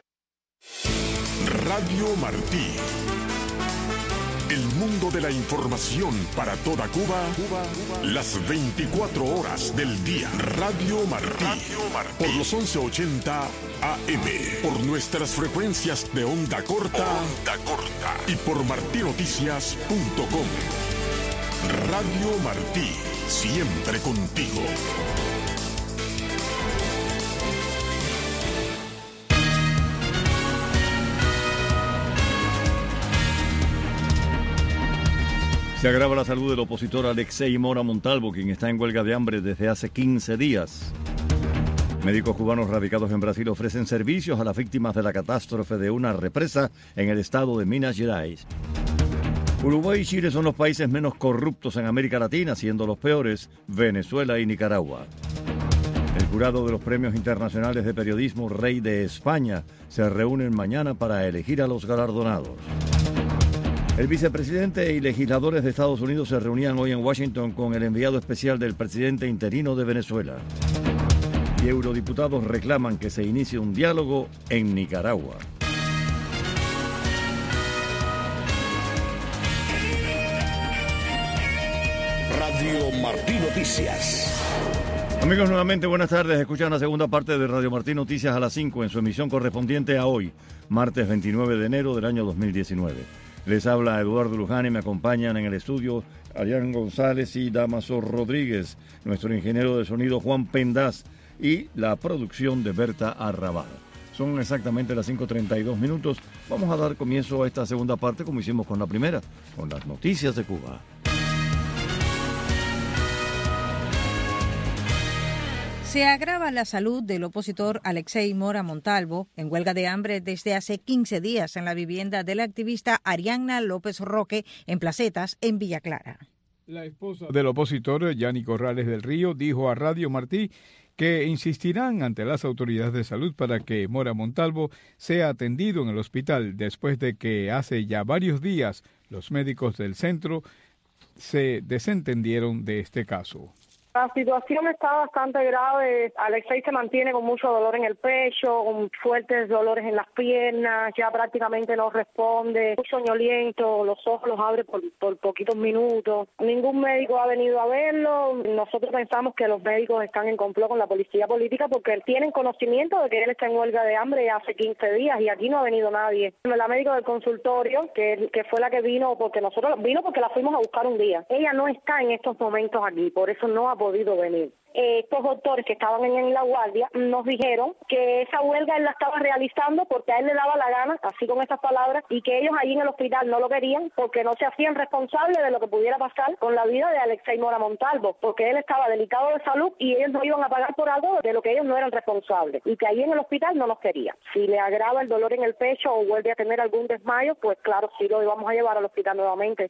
Radio Martí. El mundo de la información para toda Cuba, las 24 horas del día. Radio Martí. Por los 1180 AM. Por nuestras frecuencias de onda corta. Y por martinoticias.com. Radio Martí. Siempre contigo. Se agrava la salud del opositor Alexei Mora Montalvo, quien está en huelga de hambre desde hace 15 días. Médicos cubanos radicados en Brasil ofrecen servicios a las víctimas de la catástrofe de una represa en el estado de Minas Gerais. Uruguay y Chile son los países menos corruptos en América Latina, siendo los peores Venezuela y Nicaragua. El jurado de los premios internacionales de periodismo Rey de España se reúnen mañana para elegir a los galardonados. El vicepresidente y legisladores de Estados Unidos se reunían hoy en Washington con el enviado especial del presidente interino de Venezuela. Y eurodiputados reclaman que se inicie un diálogo en Nicaragua. Radio Martí Noticias. Amigos, nuevamente buenas tardes. Escuchan la segunda parte de Radio Martí Noticias a las 5 en su emisión correspondiente a hoy, martes 29 de enero del año 2019. Les habla Eduardo Luján y me acompañan en el estudio Arián González y Damaso Rodríguez, nuestro ingeniero de sonido Juan Pendaz y la producción de Berta Arrabal. Son exactamente las 5:32 minutos. Vamos a dar comienzo a esta segunda parte como hicimos con la primera, con las noticias de Cuba. Se agrava la salud del opositor Alexei Mora Montalvo, en huelga de hambre desde hace 15 días en la vivienda de la activista Arianna López Roque en Placetas, en Villa Clara. La esposa del opositor, Yani Corrales del Río, dijo a Radio Martí que insistirán ante las autoridades de salud para que Mora Montalvo sea atendido en el hospital después de que hace ya varios días los médicos del centro se desentendieron de este caso. La situación está bastante grave. Alexei se mantiene con mucho dolor en el pecho, con fuertes dolores en las piernas, ya prácticamente no responde, muy soñoliento, los ojos los abre por poquitos minutos. Ningún médico ha venido a verlo. Nosotros pensamos que los médicos están en complot con la policía política porque tienen conocimiento de que él está en huelga de hambre hace 15 días y aquí no ha venido nadie. La médico del consultorio, que fue la que vino porque la fuimos a buscar un día. Ella no está en estos momentos aquí, por eso no ha podido venir. Estos doctores que estaban en la guardia nos dijeron que esa huelga él la estaba realizando porque a él le daba la gana, así con esas palabras, y que ellos allí en el hospital no lo querían porque no se hacían responsables de lo que pudiera pasar con la vida de Alexei Mora Montalvo, porque él estaba delicado de salud y ellos no iban a pagar por algo de lo que ellos no eran responsables, y que allí en el hospital no nos querían. Si le agrava el dolor en el pecho o vuelve a tener algún desmayo, pues claro, sí lo íbamos a llevar al hospital nuevamente.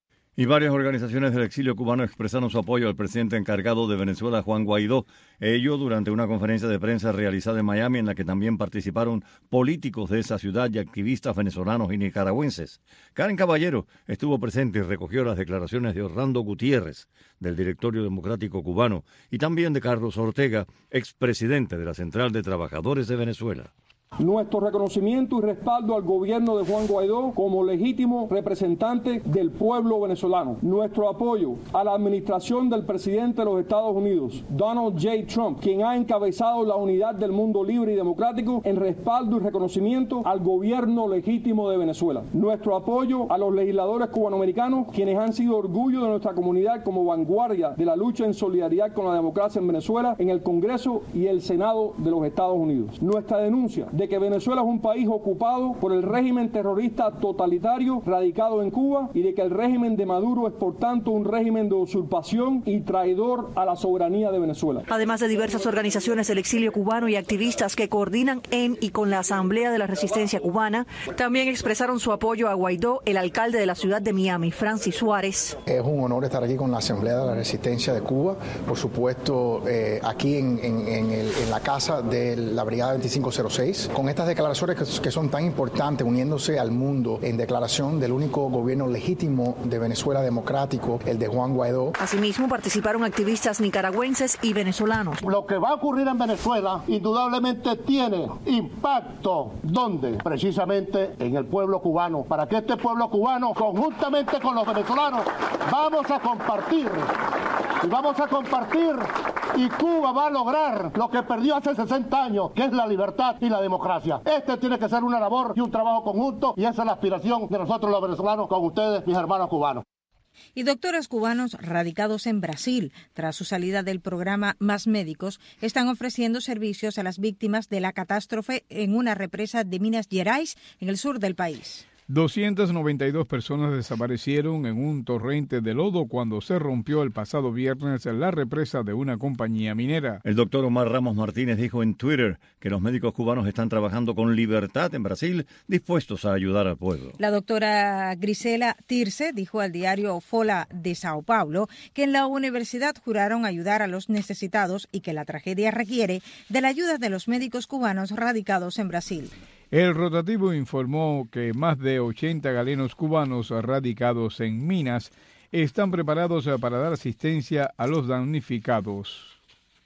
Y varias organizaciones del exilio cubano expresaron su apoyo al presidente encargado de Venezuela, Juan Guaidó. Ello durante una conferencia de prensa realizada en Miami, en la que también participaron políticos de esa ciudad y activistas venezolanos y nicaragüenses. Karen Caballero estuvo presente y recogió las declaraciones de Orlando Gutiérrez, del Directorio Democrático Cubano, y también de Carlos Ortega, expresidente de la Central de Trabajadores de Venezuela. Nuestro reconocimiento y respaldo al gobierno de Juan Guaidó como legítimo representante del pueblo venezolano. Nuestro apoyo a la administración del presidente de los Estados Unidos, Donald J. Trump, quien ha encabezado la unidad del mundo libre y democrático en respaldo y reconocimiento al gobierno legítimo de Venezuela. Nuestro apoyo a los legisladores cubanoamericanos, quienes han sido orgullo de nuestra comunidad como vanguardia de la lucha en solidaridad con la democracia en Venezuela, en el Congreso y el Senado de los Estados Unidos. Nuestra denuncia de que Venezuela es un país ocupado por el régimen terrorista totalitario radicado en Cuba y de que el régimen de Maduro es por tanto un régimen de usurpación y traidor a la soberanía de Venezuela. Además de diversas organizaciones del exilio cubano y activistas que coordinan en y con la Asamblea de la Resistencia Cubana, también expresaron su apoyo a Guaidó, el alcalde de la ciudad de Miami, Francis Suárez. Es un honor estar aquí con la Asamblea de la Resistencia de Cuba, por supuesto aquí en la casa de la Brigada 2506. Con estas declaraciones que son tan importantes, uniéndose al mundo en declaración del único gobierno legítimo de Venezuela democrático, el de Juan Guaidó. Asimismo, participaron activistas nicaragüenses y venezolanos. Lo que va a ocurrir en Venezuela indudablemente tiene impacto. ¿Dónde? Precisamente en el pueblo cubano. Para que este pueblo cubano, conjuntamente con los venezolanos, vamos a compartir. Y vamos a compartir, y Cuba va a lograr lo que perdió hace 60 años, que es la libertad y la democracia. Este tiene que ser una labor y un trabajo conjunto, y esa es la aspiración de nosotros los venezolanos con ustedes, mis hermanos cubanos. Y doctores cubanos radicados en Brasil, tras su salida del programa Más Médicos, están ofreciendo servicios a las víctimas de la catástrofe en una represa de Minas Gerais, en el sur del país. 292 personas desaparecieron en un torrente de lodo cuando se rompió el pasado viernes la represa de una compañía minera. El doctor Omar Ramos Martínez dijo en Twitter que los médicos cubanos están trabajando con libertad en Brasil, dispuestos a ayudar al pueblo. La doctora Grisela Tirce dijo al diario Folha de Sao Paulo que en la universidad juraron ayudar a los necesitados y que la tragedia requiere de la ayuda de los médicos cubanos radicados en Brasil. El rotativo informó que más de 80 galenos cubanos radicados en Minas están preparados para dar asistencia a los damnificados.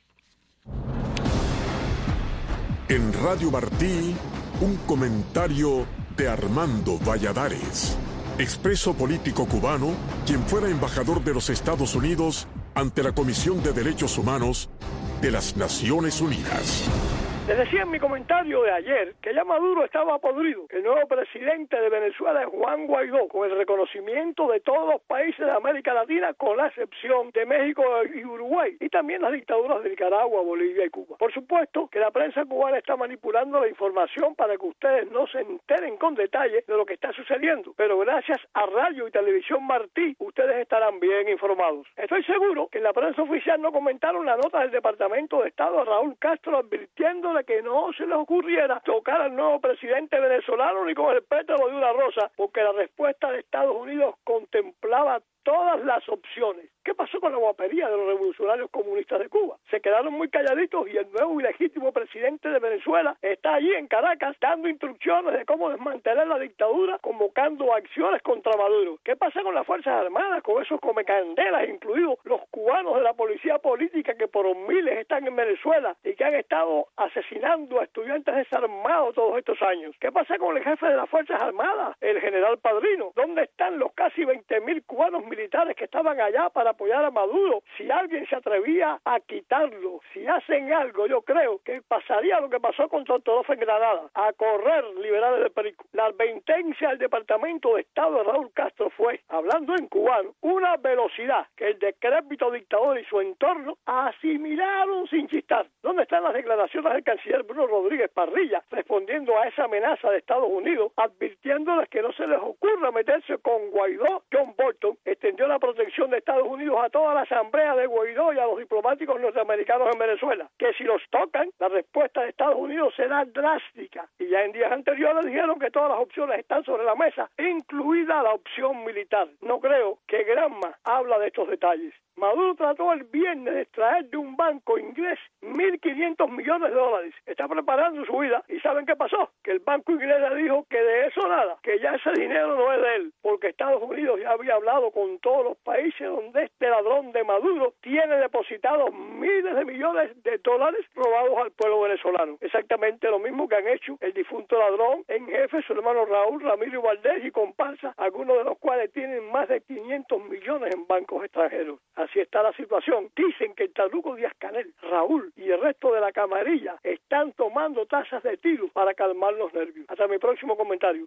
En Radio Martí, un comentario de Armando Valladares, expreso político cubano, quien fuera embajador de los Estados Unidos ante la Comisión de Derechos Humanos de las Naciones Unidas. Les decía en mi comentario de ayer que ya Maduro estaba podrido. El nuevo presidente de Venezuela es Juan Guaidó, con el reconocimiento de todos los países de América Latina, con la excepción de México y Uruguay, y también las dictaduras de Nicaragua, Bolivia y Cuba. Por supuesto que la prensa cubana está manipulando la información para que ustedes no se enteren con detalle de lo que está sucediendo, pero gracias a Radio y Televisión Martí, ustedes estarán bien informados. Estoy seguro que en la prensa oficial no comentaron la nota del Departamento de Estado a Raúl Castro advirtiendo que no se les ocurriera tocar al nuevo presidente venezolano ni con el pétalo de una rosa, porque la respuesta de Estados Unidos contemplaba todas las opciones. ¿Qué pasó con la guapería de los revolucionarios comunistas de Cuba? Se quedaron muy calladitos y el nuevo y legítimo presidente de Venezuela está allí en Caracas dando instrucciones de cómo desmantelar la dictadura, convocando acciones contra Maduro. ¿Qué pasa con las Fuerzas Armadas, con esos comecandelas, incluidos los cubanos de la policía política que por miles están en Venezuela y que han estado asesinando a estudiantes desarmados todos estos años? ¿Qué pasa con el jefe de las Fuerzas Armadas, el general Padrino? ¿Dónde están los casi 20.000 cubanos militares que estaban allá para apoyar a Maduro? Si alguien se atrevía a quitarlo, si hacen algo, yo creo que pasaría lo que pasó con Ortodoxa en Granada, a correr liberales de Perico. La advertencia del Departamento de Estado de Raúl Castro fue, hablando en cubano, una velocidad que el decrépito dictador y su entorno asimilaron sin chistar. ¿Dónde están las declaraciones del canciller Bruno Rodríguez Parrilla respondiendo a esa amenaza de Estados Unidos, advirtiéndoles que no se les ocurra meterse con Guaidó? John Bolton extendió la protección de Estados Unidos a toda la asamblea de Guaidó y a los diplomáticos norteamericanos en Venezuela, que si los tocan, la respuesta de Estados Unidos será drástica. Y ya en días anteriores dijeron que todas las opciones están sobre la mesa, incluida la opción militar. No creo que Granma habla de estos detalles. Maduro trató el viernes de extraer de un banco inglés 1.500 millones de dólares. Está preparando su vida. ¿Y saben qué pasó? Que el banco inglés le dijo que de eso nada, que ya ese dinero no es de él, porque Estados Unidos ya había hablado con todos los países donde este ladrón de Maduro tiene depositados miles de millones de dólares robados al pueblo venezolano. Exactamente lo mismo que han hecho el difunto ladrón en jefe, su hermano Raúl Ramírez Valdés y comparsa, algunos de los cuales tienen más de 500 millones en bancos extranjeros. Así está la situación. Dicen que el Taruco Díaz-Canel, Raúl y el resto de la camarilla están tomando tazas de tiro para calmar los nervios. Hasta mi próximo comentario.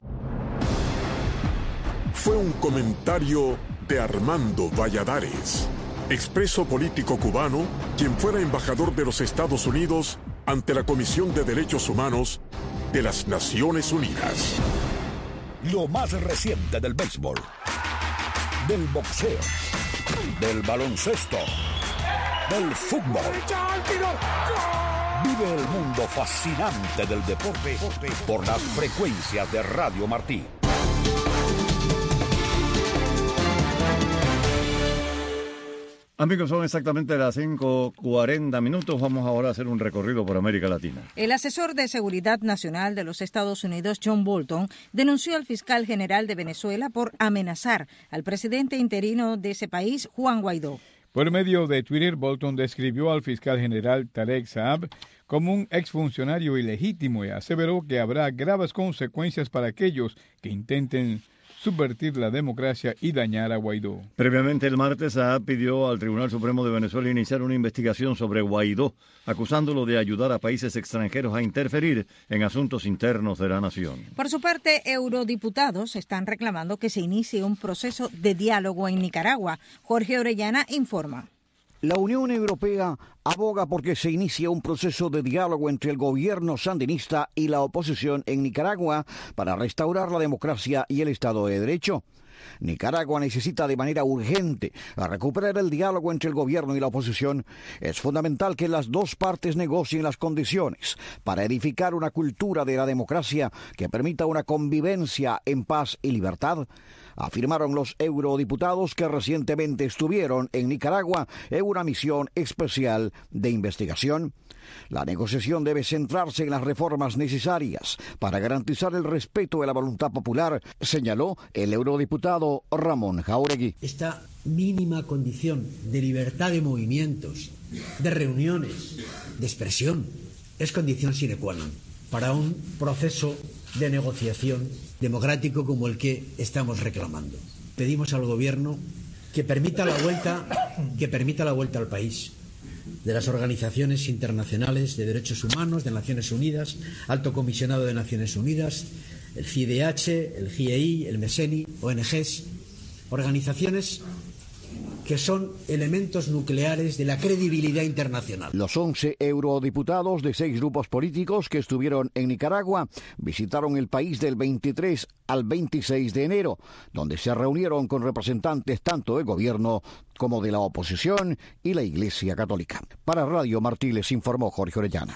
Fue un comentario de Armando Valladares, expreso político cubano, quien fuera embajador de los Estados Unidos ante la Comisión de Derechos Humanos de las Naciones Unidas. Lo más reciente del béisbol, del boxeo, del baloncesto, del fútbol. Vive el mundo fascinante del deporte por las frecuencias de Radio Martí. Amigos, son exactamente las 5:40 minutos. Vamos ahora a hacer un recorrido por América Latina. El asesor de Seguridad Nacional de los Estados Unidos, John Bolton, denunció al fiscal general de Venezuela por amenazar al presidente interino de ese país, Juan Guaidó. Por medio de Twitter, Bolton describió al fiscal general Tarek Saab como un exfuncionario ilegítimo y aseveró que habrá graves consecuencias para aquellos que intenten subvertir la democracia y dañar a Guaidó. Previamente el martes, Saab pidió al Tribunal Supremo de Venezuela iniciar una investigación sobre Guaidó, acusándolo de ayudar a países extranjeros a interferir en asuntos internos de la nación. Por su parte, eurodiputados están reclamando que se inicie un proceso de diálogo en Nicaragua. Jorge Orellana informa. La Unión Europea aboga porque se inicie un proceso de diálogo entre el gobierno sandinista y la oposición en Nicaragua para restaurar la democracia y el Estado de Derecho. Nicaragua necesita de manera urgente recuperar el diálogo entre el gobierno y la oposición. Es fundamental que las dos partes negocien las condiciones para edificar una cultura de la democracia que permita una convivencia en paz y libertad, afirmaron los eurodiputados que recientemente estuvieron en Nicaragua en una misión especial de investigación. La negociación debe centrarse en las reformas necesarias para garantizar el respeto de la voluntad popular, señaló el eurodiputado Ramón Jáuregui. Esta mínima condición de libertad de movimientos, de reuniones, de expresión, es condición sine qua non para un proceso de negociación democrático como el que estamos reclamando. Pedimos al gobierno que permita la vuelta al país de las organizaciones internacionales de derechos humanos, de Naciones Unidas, Alto Comisionado de Naciones Unidas, el CIDH, el GIEI, el MESENI, ONGs, organizaciones que son elementos nucleares de la credibilidad internacional. Los 11 eurodiputados de 6 grupos políticos que estuvieron en Nicaragua visitaron el país del 23 al 26 de enero, donde se reunieron con representantes tanto del gobierno como de la oposición y la Iglesia Católica. Para Radio Martí les informó Jorge Orellana.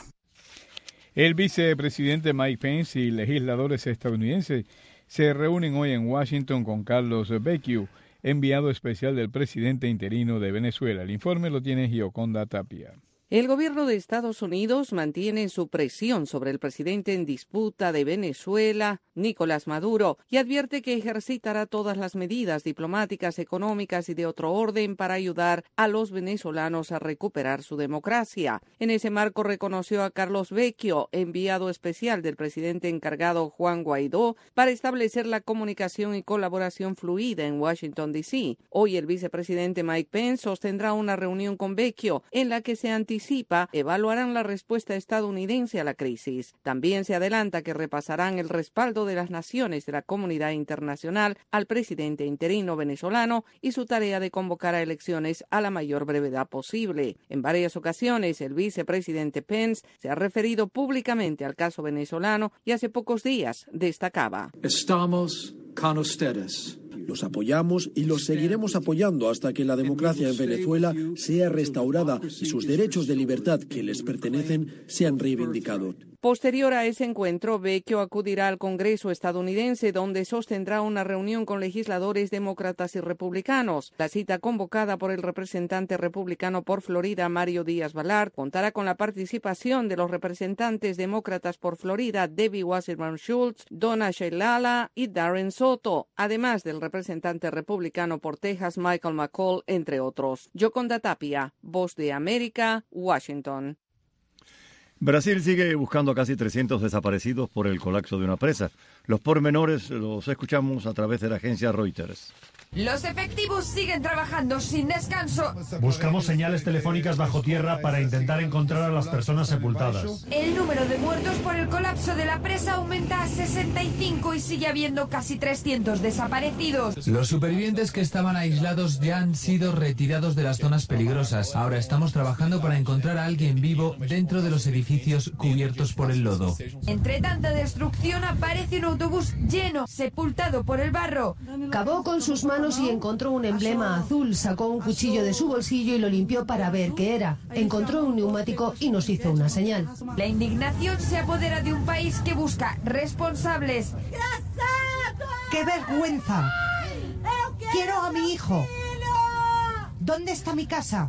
El vicepresidente Mike Pence y legisladores estadounidenses se reúnen hoy en Washington con Carlos Vecchio, enviado especial del presidente interino de Venezuela. El informe lo tiene Gioconda Tapia. El gobierno de Estados Unidos mantiene su presión sobre el presidente en disputa de Venezuela, Nicolás Maduro, y advierte que ejercitará todas las medidas diplomáticas, económicas y de otro orden para ayudar a los venezolanos a recuperar su democracia. En ese marco reconoció a Carlos Vecchio, enviado especial del presidente encargado Juan Guaidó, para establecer la comunicación y colaboración fluida en Washington, D.C. Hoy el vicepresidente Mike Pence sostendrá una reunión con Vecchio en la que se evaluarán la respuesta estadounidense a la crisis. También se adelanta que repasarán el respaldo de las naciones de la comunidad internacional al presidente interino venezolano y su tarea de convocar a elecciones a la mayor brevedad posible. En varias ocasiones, el vicepresidente Pence se ha referido públicamente al caso venezolano y hace pocos días destacaba: Estamos con ustedes. Los apoyamos y los seguiremos apoyando hasta que la democracia en Venezuela sea restaurada y sus derechos de libertad que les pertenecen sean reivindicados. Posterior a ese encuentro, Vecchio acudirá al Congreso estadounidense, donde sostendrá una reunión con legisladores demócratas y republicanos. La cita, convocada por el representante republicano por Florida, Mario Díaz-Balart, contará con la participación de los representantes demócratas por Florida, Debbie Wasserman Schultz, Donna Shalala y Darren Soto, además del representante republicano por Texas, Michael McCall, entre otros. Gioconda Tapia, Voz de América, Washington. Brasil sigue buscando a casi 300 desaparecidos por el colapso de una presa. Los pormenores los escuchamos a través de la agencia Reuters. Los efectivos siguen trabajando sin descanso. Buscamos señales telefónicas bajo tierra para intentar encontrar a las personas sepultadas. El número de muertos por el colapso de la presa aumenta a 65 y sigue habiendo casi 300 desaparecidos. Los supervivientes que estaban aislados ya han sido retirados de las zonas peligrosas. Ahora estamos trabajando para encontrar a alguien vivo dentro de los edificios cubiertos por el lodo. Entre tanta destrucción aparece un autobús lleno, sepultado por el barro. Cavó con sus manos y encontró un emblema azul, sacó un cuchillo de su bolsillo y lo limpió para ver qué era. Encontró un neumático y nos hizo una señal. La indignación se apodera de un país que busca responsables. ¡Qué vergüenza! ¡Quiero a mi hijo! ¿Dónde está mi casa?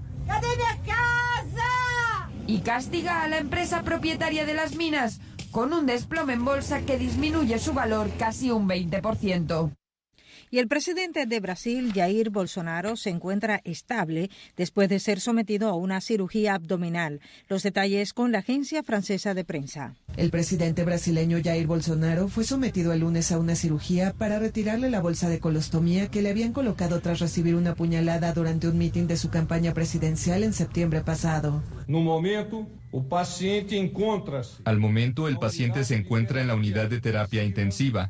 Y castiga a la empresa propietaria de las minas con un desplome en bolsa que disminuye su valor casi un 20%. Y el presidente de Brasil, Jair Bolsonaro, se encuentra estable después de ser sometido a una cirugía abdominal. Los detalles con la agencia francesa de prensa. El presidente brasileño Jair Bolsonaro fue sometido el lunes a una cirugía para retirarle la bolsa de colostomía que le habían colocado tras recibir una puñalada durante un mitin de su campaña presidencial en septiembre pasado. Al momento, el paciente se encuentra en la unidad de terapia intensiva.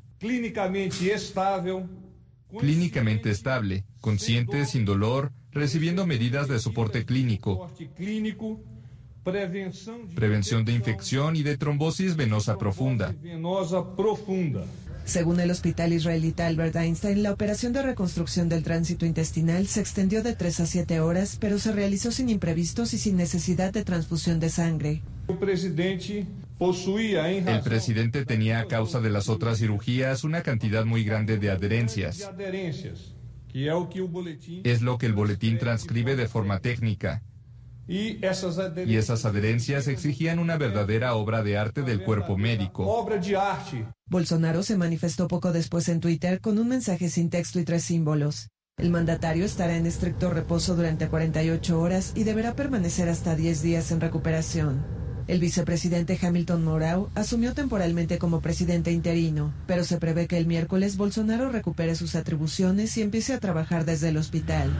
Clínicamente estable, consciente, sin dolor, recibiendo medidas de soporte clínico, prevención de infección y de trombosis venosa profunda. Según el hospital israelita Albert Einstein, la operación de reconstrucción del tránsito intestinal se extendió de 3 a 7 horas, pero se realizó sin imprevistos y sin necesidad de transfusión de sangre. El presidente tenía a causa de las otras cirugías una cantidad muy grande de adherencias. Es lo que el boletín transcribe de forma técnica. Y esas adherencias exigían una verdadera obra de arte del cuerpo médico. Bolsonaro se manifestó poco después en Twitter con un mensaje sin texto y 3 símbolos. El mandatario estará en estricto reposo durante 48 horas y deberá permanecer hasta 10 días en recuperación. El vicepresidente Hamilton Mourão asumió temporalmente como presidente interino, pero se prevé que el miércoles Bolsonaro recupere sus atribuciones y empiece a trabajar desde el hospital.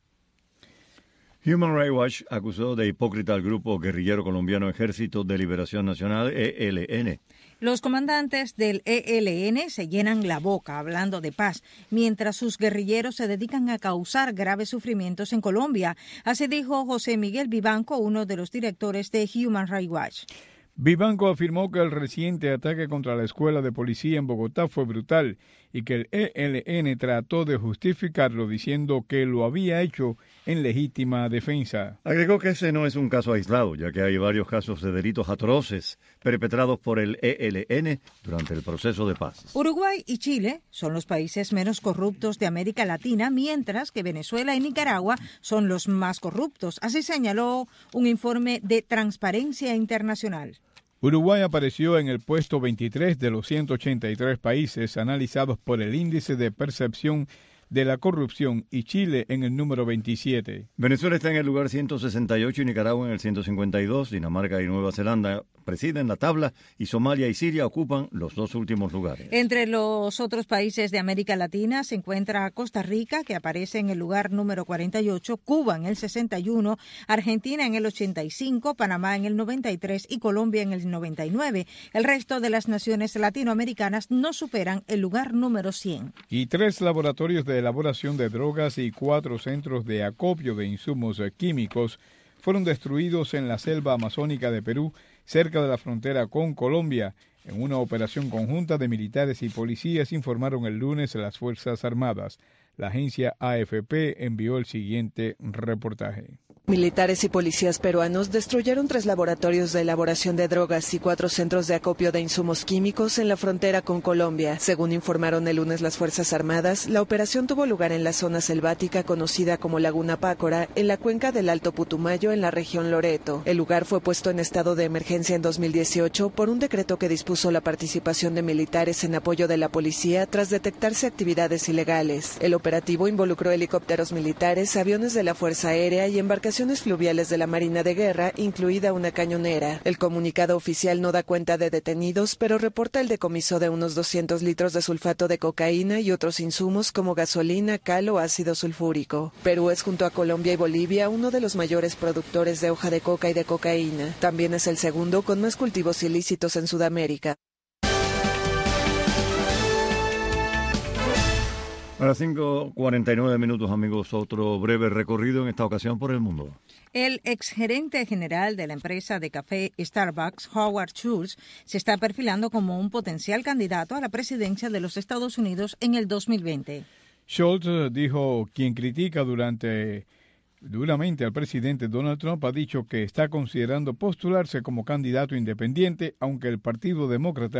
Human Rights Watch acusó de hipócrita al grupo guerrillero colombiano Ejército de Liberación Nacional, ELN. Los comandantes del ELN se llenan la boca hablando de paz, mientras sus guerrilleros se dedican a causar graves sufrimientos en Colombia. Así dijo José Miguel Vivanco, uno de los directores de Human Rights Watch. Vivanco afirmó que el reciente ataque contra la escuela de policía en Bogotá fue brutal y que el ELN trató de justificarlo diciendo que lo había hecho en legítima defensa. Agregó que ese no es un caso aislado, ya que hay varios casos de delitos atroces perpetrados por el ELN durante el proceso de paz. Uruguay y Chile son los países menos corruptos de América Latina, mientras que Venezuela y Nicaragua son los más corruptos. Así señaló un informe de Transparencia Internacional. Uruguay apareció en el puesto 23 de los 183 países analizados por el Índice de Percepción de la Corrupción y Chile en el número 27. Venezuela está en el lugar 168 y Nicaragua en el 152. Dinamarca y Nueva Zelanda presiden la tabla y Somalia y Siria ocupan los 2 últimos lugares. Entre los otros países de América Latina se encuentra Costa Rica, que aparece en el lugar número 48, Cuba en el 61, Argentina en el 85, Panamá en el 93 y Colombia en el 99. El resto de las naciones latinoamericanas no superan el lugar número 100. Y 3 laboratorios de elaboración de drogas y 4 centros de acopio de insumos químicos fueron destruidos en la selva amazónica de Perú, cerca de la frontera con Colombia. En una operación conjunta de militares y policías, informaron el lunes las Fuerzas Armadas. La agencia AFP envió el siguiente reportaje. Militares y policías peruanos destruyeron 3 laboratorios de elaboración de drogas y 4 centros de acopio de insumos químicos en la frontera con Colombia. Según informaron el lunes las Fuerzas Armadas, la operación tuvo lugar en la zona selvática conocida como Laguna Pácora, en la cuenca del Alto Putumayo, en la región Loreto. El lugar fue puesto en estado de emergencia en 2018 por un decreto que dispuso la participación de militares en apoyo de la policía tras detectarse actividades ilegales. El operativo involucró helicópteros militares, aviones de la Fuerza Aérea y embarcaciones fluviales de la Marina de Guerra, incluida una cañonera. El comunicado oficial no da cuenta de detenidos, pero reporta el decomiso de unos 200 litros de sulfato de cocaína y otros insumos como gasolina, cal o ácido sulfúrico. Perú es, junto a Colombia y Bolivia, uno de los mayores productores de hoja de coca y de cocaína. También es el segundo con más cultivos ilícitos en Sudamérica. A las 5:49, amigos, otro breve recorrido en esta ocasión por el mundo. El exgerente general de la empresa de café Starbucks, Howard Schultz, se está perfilando como un potencial candidato a la presidencia de los Estados Unidos en el 2020. Schultz dijo: quien critica duramente al presidente Donald Trump ha dicho que está considerando postularse como candidato independiente, aunque el Partido Demócrata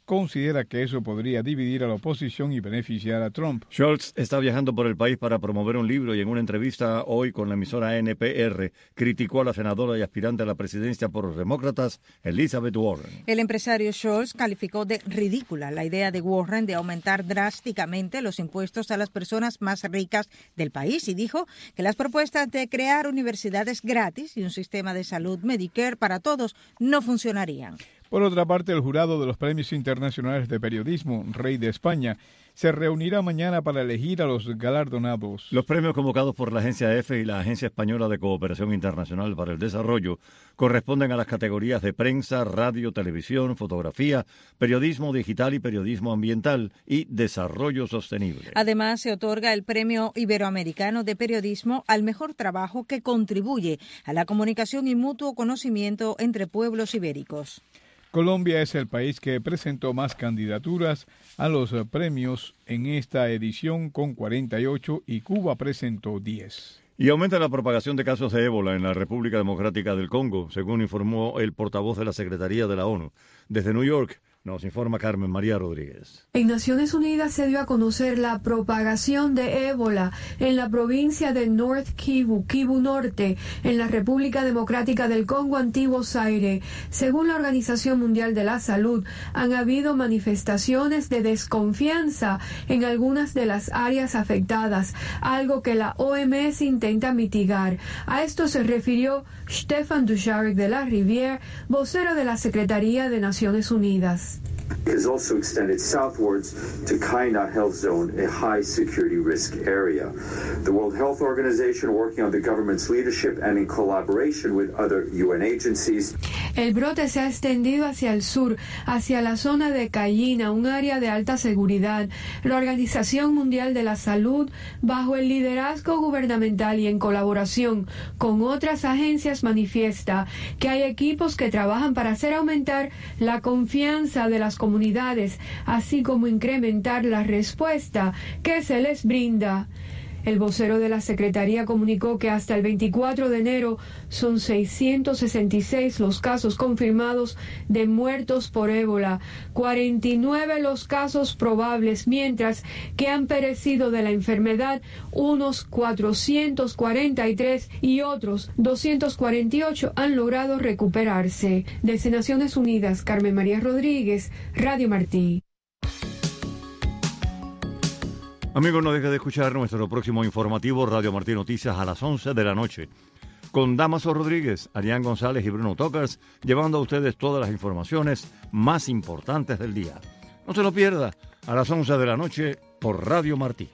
considera que eso podría dividir a la oposición y beneficiar a Trump. Scholz está viajando por el país para promover un libro y en una entrevista hoy con la emisora NPR criticó a la senadora y aspirante a la presidencia por los demócratas, Elizabeth Warren. El empresario Scholz calificó de ridícula la idea de Warren de aumentar drásticamente los impuestos a las personas más ricas del país y dijo que las propuestas de crear universidades gratis y un sistema de salud Medicare para todos no funcionarían. Por otra parte, el jurado de los Premios Internacionales de Periodismo, Rey de España, se reunirá mañana para elegir a los galardonados. Los premios convocados por la Agencia EFE y la Agencia Española de Cooperación Internacional para el Desarrollo corresponden a las categorías de prensa, radio, televisión, fotografía, periodismo digital y periodismo ambiental y desarrollo sostenible. Además, se otorga el Premio Iberoamericano de Periodismo al mejor trabajo que contribuye a la comunicación y mutuo conocimiento entre pueblos ibéricos. Colombia es el país que presentó más candidaturas a los premios en esta edición con 48 y Cuba presentó 10. Y aumenta la propagación de casos de ébola en la República Democrática del Congo, según informó el portavoz de la Secretaría de la ONU. Desde New York nos informa Carmen María Rodríguez. En Naciones Unidas se dio a conocer la propagación de ébola en la provincia de North Kivu, Kivu Norte, en la República Democrática del Congo, Antiguo Zaire. Según la Organización Mundial de la Salud, han habido manifestaciones de desconfianza en algunas de las áreas afectadas, algo que la OMS intenta mitigar. A esto se refirió Stefan Dujarric de la Rivière, vocero de la Secretaría de Naciones Unidas. Has also extended southwards to Kainat Health Zone, a high security risk area. The World Health Organization, working on the government's leadership and in collaboration with other UN agencies. El brote se ha extendido hacia el sur, hacia la zona de Cayina, un área de alta seguridad. La Organización Mundial de la Salud, bajo el liderazgo gubernamental y en colaboración con otras agencias, manifiesta que hay equipos que trabajan para hacer aumentar la confianza de las comunidades, así como incrementar la respuesta que se les brinda. El vocero de la Secretaría comunicó que hasta el 24 de enero son 666 los casos confirmados de muertos por ébola, 49 los casos probables, mientras que han perecido de la enfermedad unos 443 y otros 248 han logrado recuperarse. Desde Naciones Unidas, Carmen María Rodríguez, Radio Martí. Amigos, no deje de escuchar nuestro próximo informativo Radio Martí Noticias a las 11 de la noche, con Damaso Rodríguez, Arián González y Bruno Tocars, llevando a ustedes todas las informaciones más importantes del día. No se lo pierda, a las 11 de la noche por Radio Martí.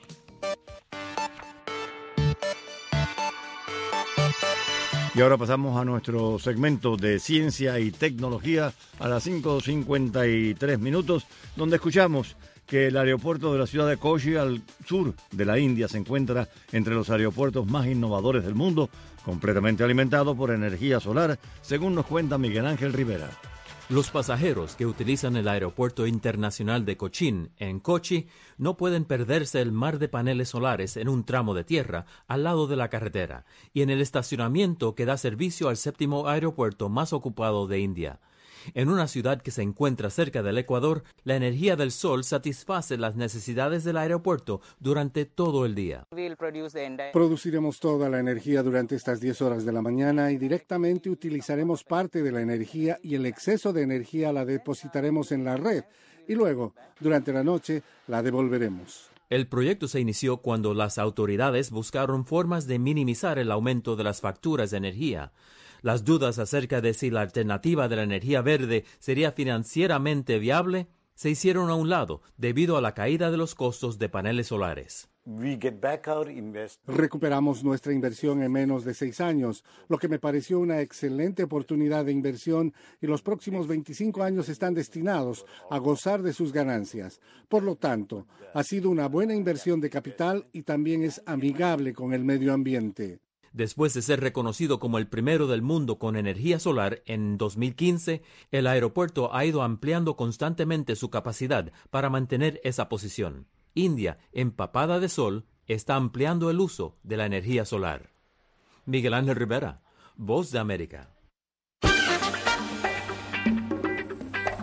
Y ahora pasamos a nuestro segmento de ciencia y tecnología a las 5:53 minutos, donde escuchamos que el aeropuerto de la ciudad de Kochi, al sur de la India, se encuentra entre los aeropuertos más innovadores del mundo, completamente alimentado por energía solar, según nos cuenta Miguel Ángel Rivera. Los pasajeros que utilizan el aeropuerto internacional de Cochin, en Kochi, no pueden perderse el mar de paneles solares en un tramo de tierra al lado de la carretera y en el estacionamiento que da servicio al séptimo aeropuerto más ocupado de India. En una ciudad que se encuentra cerca del Ecuador, la energía del sol satisface las necesidades del aeropuerto durante todo el día. Produciremos toda la energía durante estas 10 horas de la mañana y directamente utilizaremos parte de la energía y el exceso de energía la depositaremos en la red y luego, durante la noche, la devolveremos. El proyecto se inició cuando las autoridades buscaron formas de minimizar el aumento de las facturas de energía. Las dudas acerca de si la alternativa de la energía verde sería financieramente viable se hicieron a un lado debido a la caída de los costos de paneles solares. Recuperamos nuestra inversión en menos de 6 años, lo que me pareció una excelente oportunidad de inversión y los próximos 25 años están destinados a gozar de sus ganancias. Por lo tanto, ha sido una buena inversión de capital y también es amigable con el medio ambiente. Después de ser reconocido como el primero del mundo con energía solar en 2015, el aeropuerto ha ido ampliando constantemente su capacidad para mantener esa posición. India, empapada de sol, está ampliando el uso de la energía solar. Miguel Ángel Rivera, Voz de América.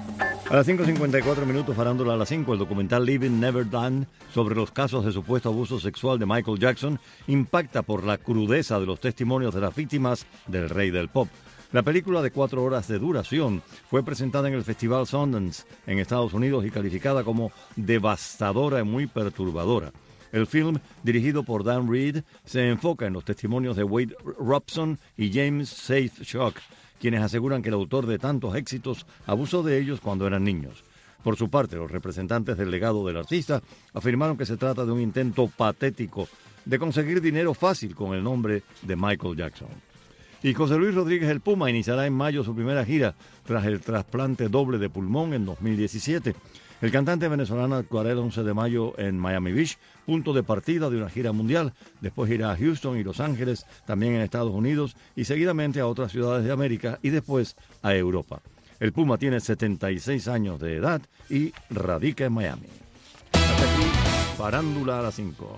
A las 5:54 minutos, farándula a las 5, el documental Living Never Done sobre los casos de supuesto abuso sexual de Michael Jackson impacta por la crudeza de los testimonios de las víctimas del rey del pop. La película de 4 horas de duración fue presentada en el Festival Sundance en Estados Unidos y calificada como devastadora y muy perturbadora. El film, dirigido por Dan Reed, se enfoca en los testimonios de Wade Robson y James Safechuck, quienes aseguran que el autor de tantos éxitos abusó de ellos cuando eran niños. Por su parte, los representantes del legado del artista afirmaron que se trata de un intento patético de conseguir dinero fácil con el nombre de Michael Jackson. Y José Luis Rodríguez el Puma iniciará en mayo su primera gira tras el trasplante doble de pulmón en 2017. El cantante venezolano actuará el 11 de mayo en Miami Beach, punto de partida de una gira mundial. Después irá a Houston y Los Ángeles, también en Estados Unidos, y seguidamente a otras ciudades de América y después a Europa. El Puma tiene 76 años de edad y radica en Miami. Hasta aquí, Farándula a las 5.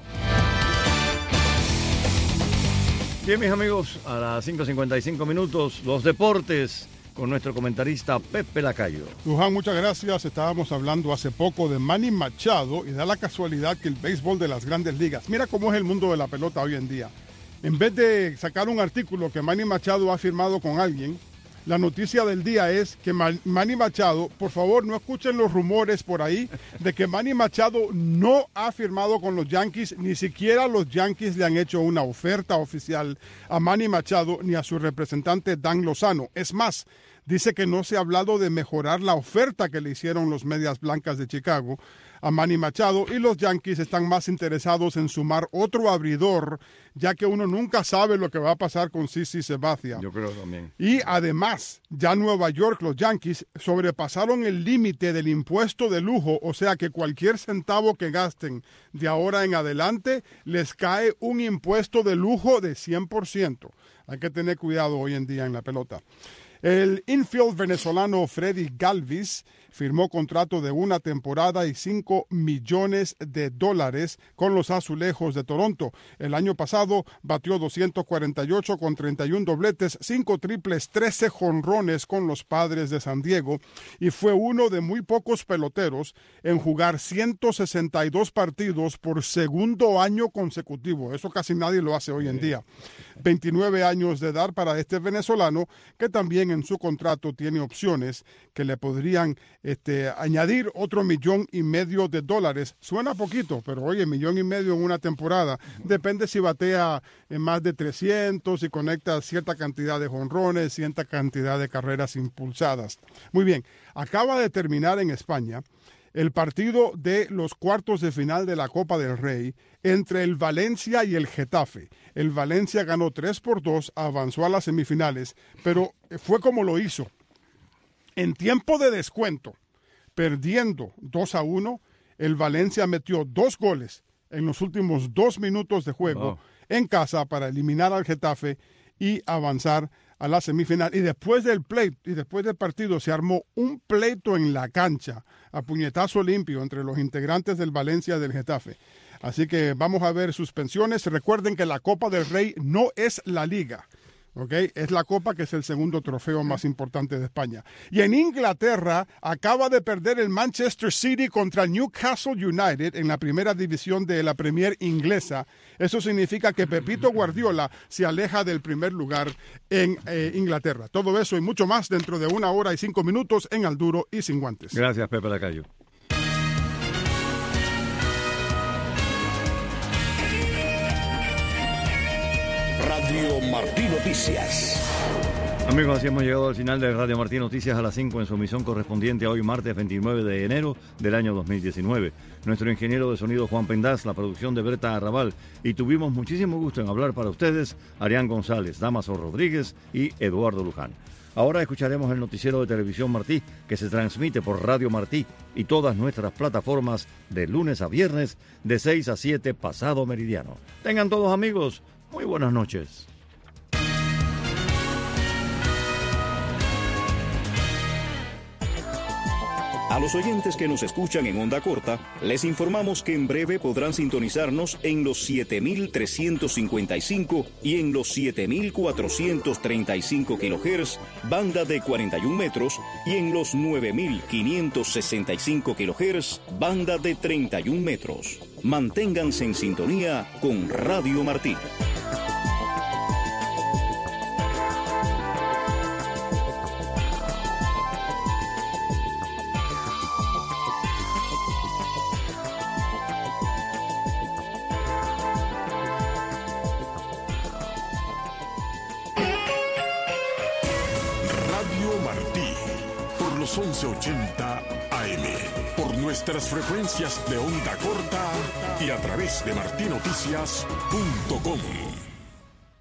Bien, mis amigos, a las 5:55 minutos, los deportes con nuestro comentarista Pepe Lacayo. Luján, muchas gracias. Estábamos hablando hace poco de Manny Machado y da la casualidad que el béisbol de las grandes ligas, mira cómo es el mundo de la pelota hoy en día. En vez de sacar un artículo que Manny Machado ha firmado con alguien, la noticia del día es que Manny Machado, por favor no escuchen los rumores por ahí de que Manny Machado no ha firmado con los Yankees, ni siquiera los Yankees le han hecho una oferta oficial a Manny Machado ni a su representante Dan Lozano. Es más, dice que no se ha hablado de mejorar la oferta que le hicieron los Medias Blancas de Chicago a Manny Machado, y los Yankees están más interesados en sumar otro abridor, ya que uno nunca sabe lo que va a pasar con CC Sabathia. Yo creo también. Y además, ya en Nueva York los Yankees sobrepasaron el límite del impuesto de lujo, o sea que cualquier centavo que gasten de ahora en adelante les cae un impuesto de lujo de 100%. Hay que tener cuidado hoy en día en la pelota. El infield venezolano Freddy Galvis firmó contrato de 1 temporada y $5 millones con los Azulejos de Toronto. El año pasado batió 248 con 31 dobletes, 5 triples, 13 jonrones con los Padres de San Diego, y fue uno de muy pocos peloteros en jugar 162 partidos por segundo año consecutivo. Eso casi nadie lo hace hoy en día. 29 años de edad para este venezolano, que también en su contrato tiene opciones que le podrían añadir otro $1.5 millones. Suena poquito, pero oye, $1.5 millones en una temporada. Depende si batea en más de 300, si conecta cierta cantidad de jonrones, cierta cantidad de carreras impulsadas. Muy bien, acaba de terminar en España el partido de los cuartos de final de la Copa del Rey entre el Valencia y el Getafe. El Valencia ganó 3-2, avanzó a las semifinales, pero fue como lo hizo. En tiempo de descuento, perdiendo 2-1, el Valencia metió 2 goles en los últimos 2 minutos de juego en casa para eliminar al Getafe y avanzar a la semifinal. Y después del partido se armó un pleito en la cancha a puñetazo limpio entre los integrantes del Valencia y del Getafe. Así que vamos a ver suspensiones. Recuerden que la Copa del Rey no es la Liga. Okay, es la Copa, que es el segundo trofeo más importante de España. Y en Inglaterra acaba de perder el Manchester City contra Newcastle United en la primera división de la Premier inglesa. Eso significa que Pepito Guardiola se aleja del primer lugar en Inglaterra. Todo eso y mucho más dentro de 1 hora y 5 minutos en Al Duro y Sin Guantes. Gracias, Pepe Lacayo. Radio Martí Noticias. Amigos, así hemos llegado al final de Radio Martí Noticias a las 5 en su emisión correspondiente a hoy, martes 29 de enero del año 2019. Nuestro ingeniero de sonido Juan Pendaz, la producción de Berta Arrabal, y tuvimos muchísimo gusto en hablar para ustedes Arián González, Damaso Rodríguez y Eduardo Luján. Ahora escucharemos el noticiero de Televisión Martí, que se transmite por Radio Martí y todas nuestras plataformas de lunes a viernes de 6 a 7 pasado meridiano. Tengan todos, amigos, muy buenas noches. A los oyentes que nos escuchan en onda corta, les informamos que en breve podrán sintonizarnos en los 7.355 y en los 7.435 kHz, banda de 41 metros, y en los 9.565 kHz, banda de 31 metros. Manténganse en sintonía con Radio Martí. Radio Martí, por los 1180 AM, por nuestras frecuencias de onda corta y a través de martinoticias.com.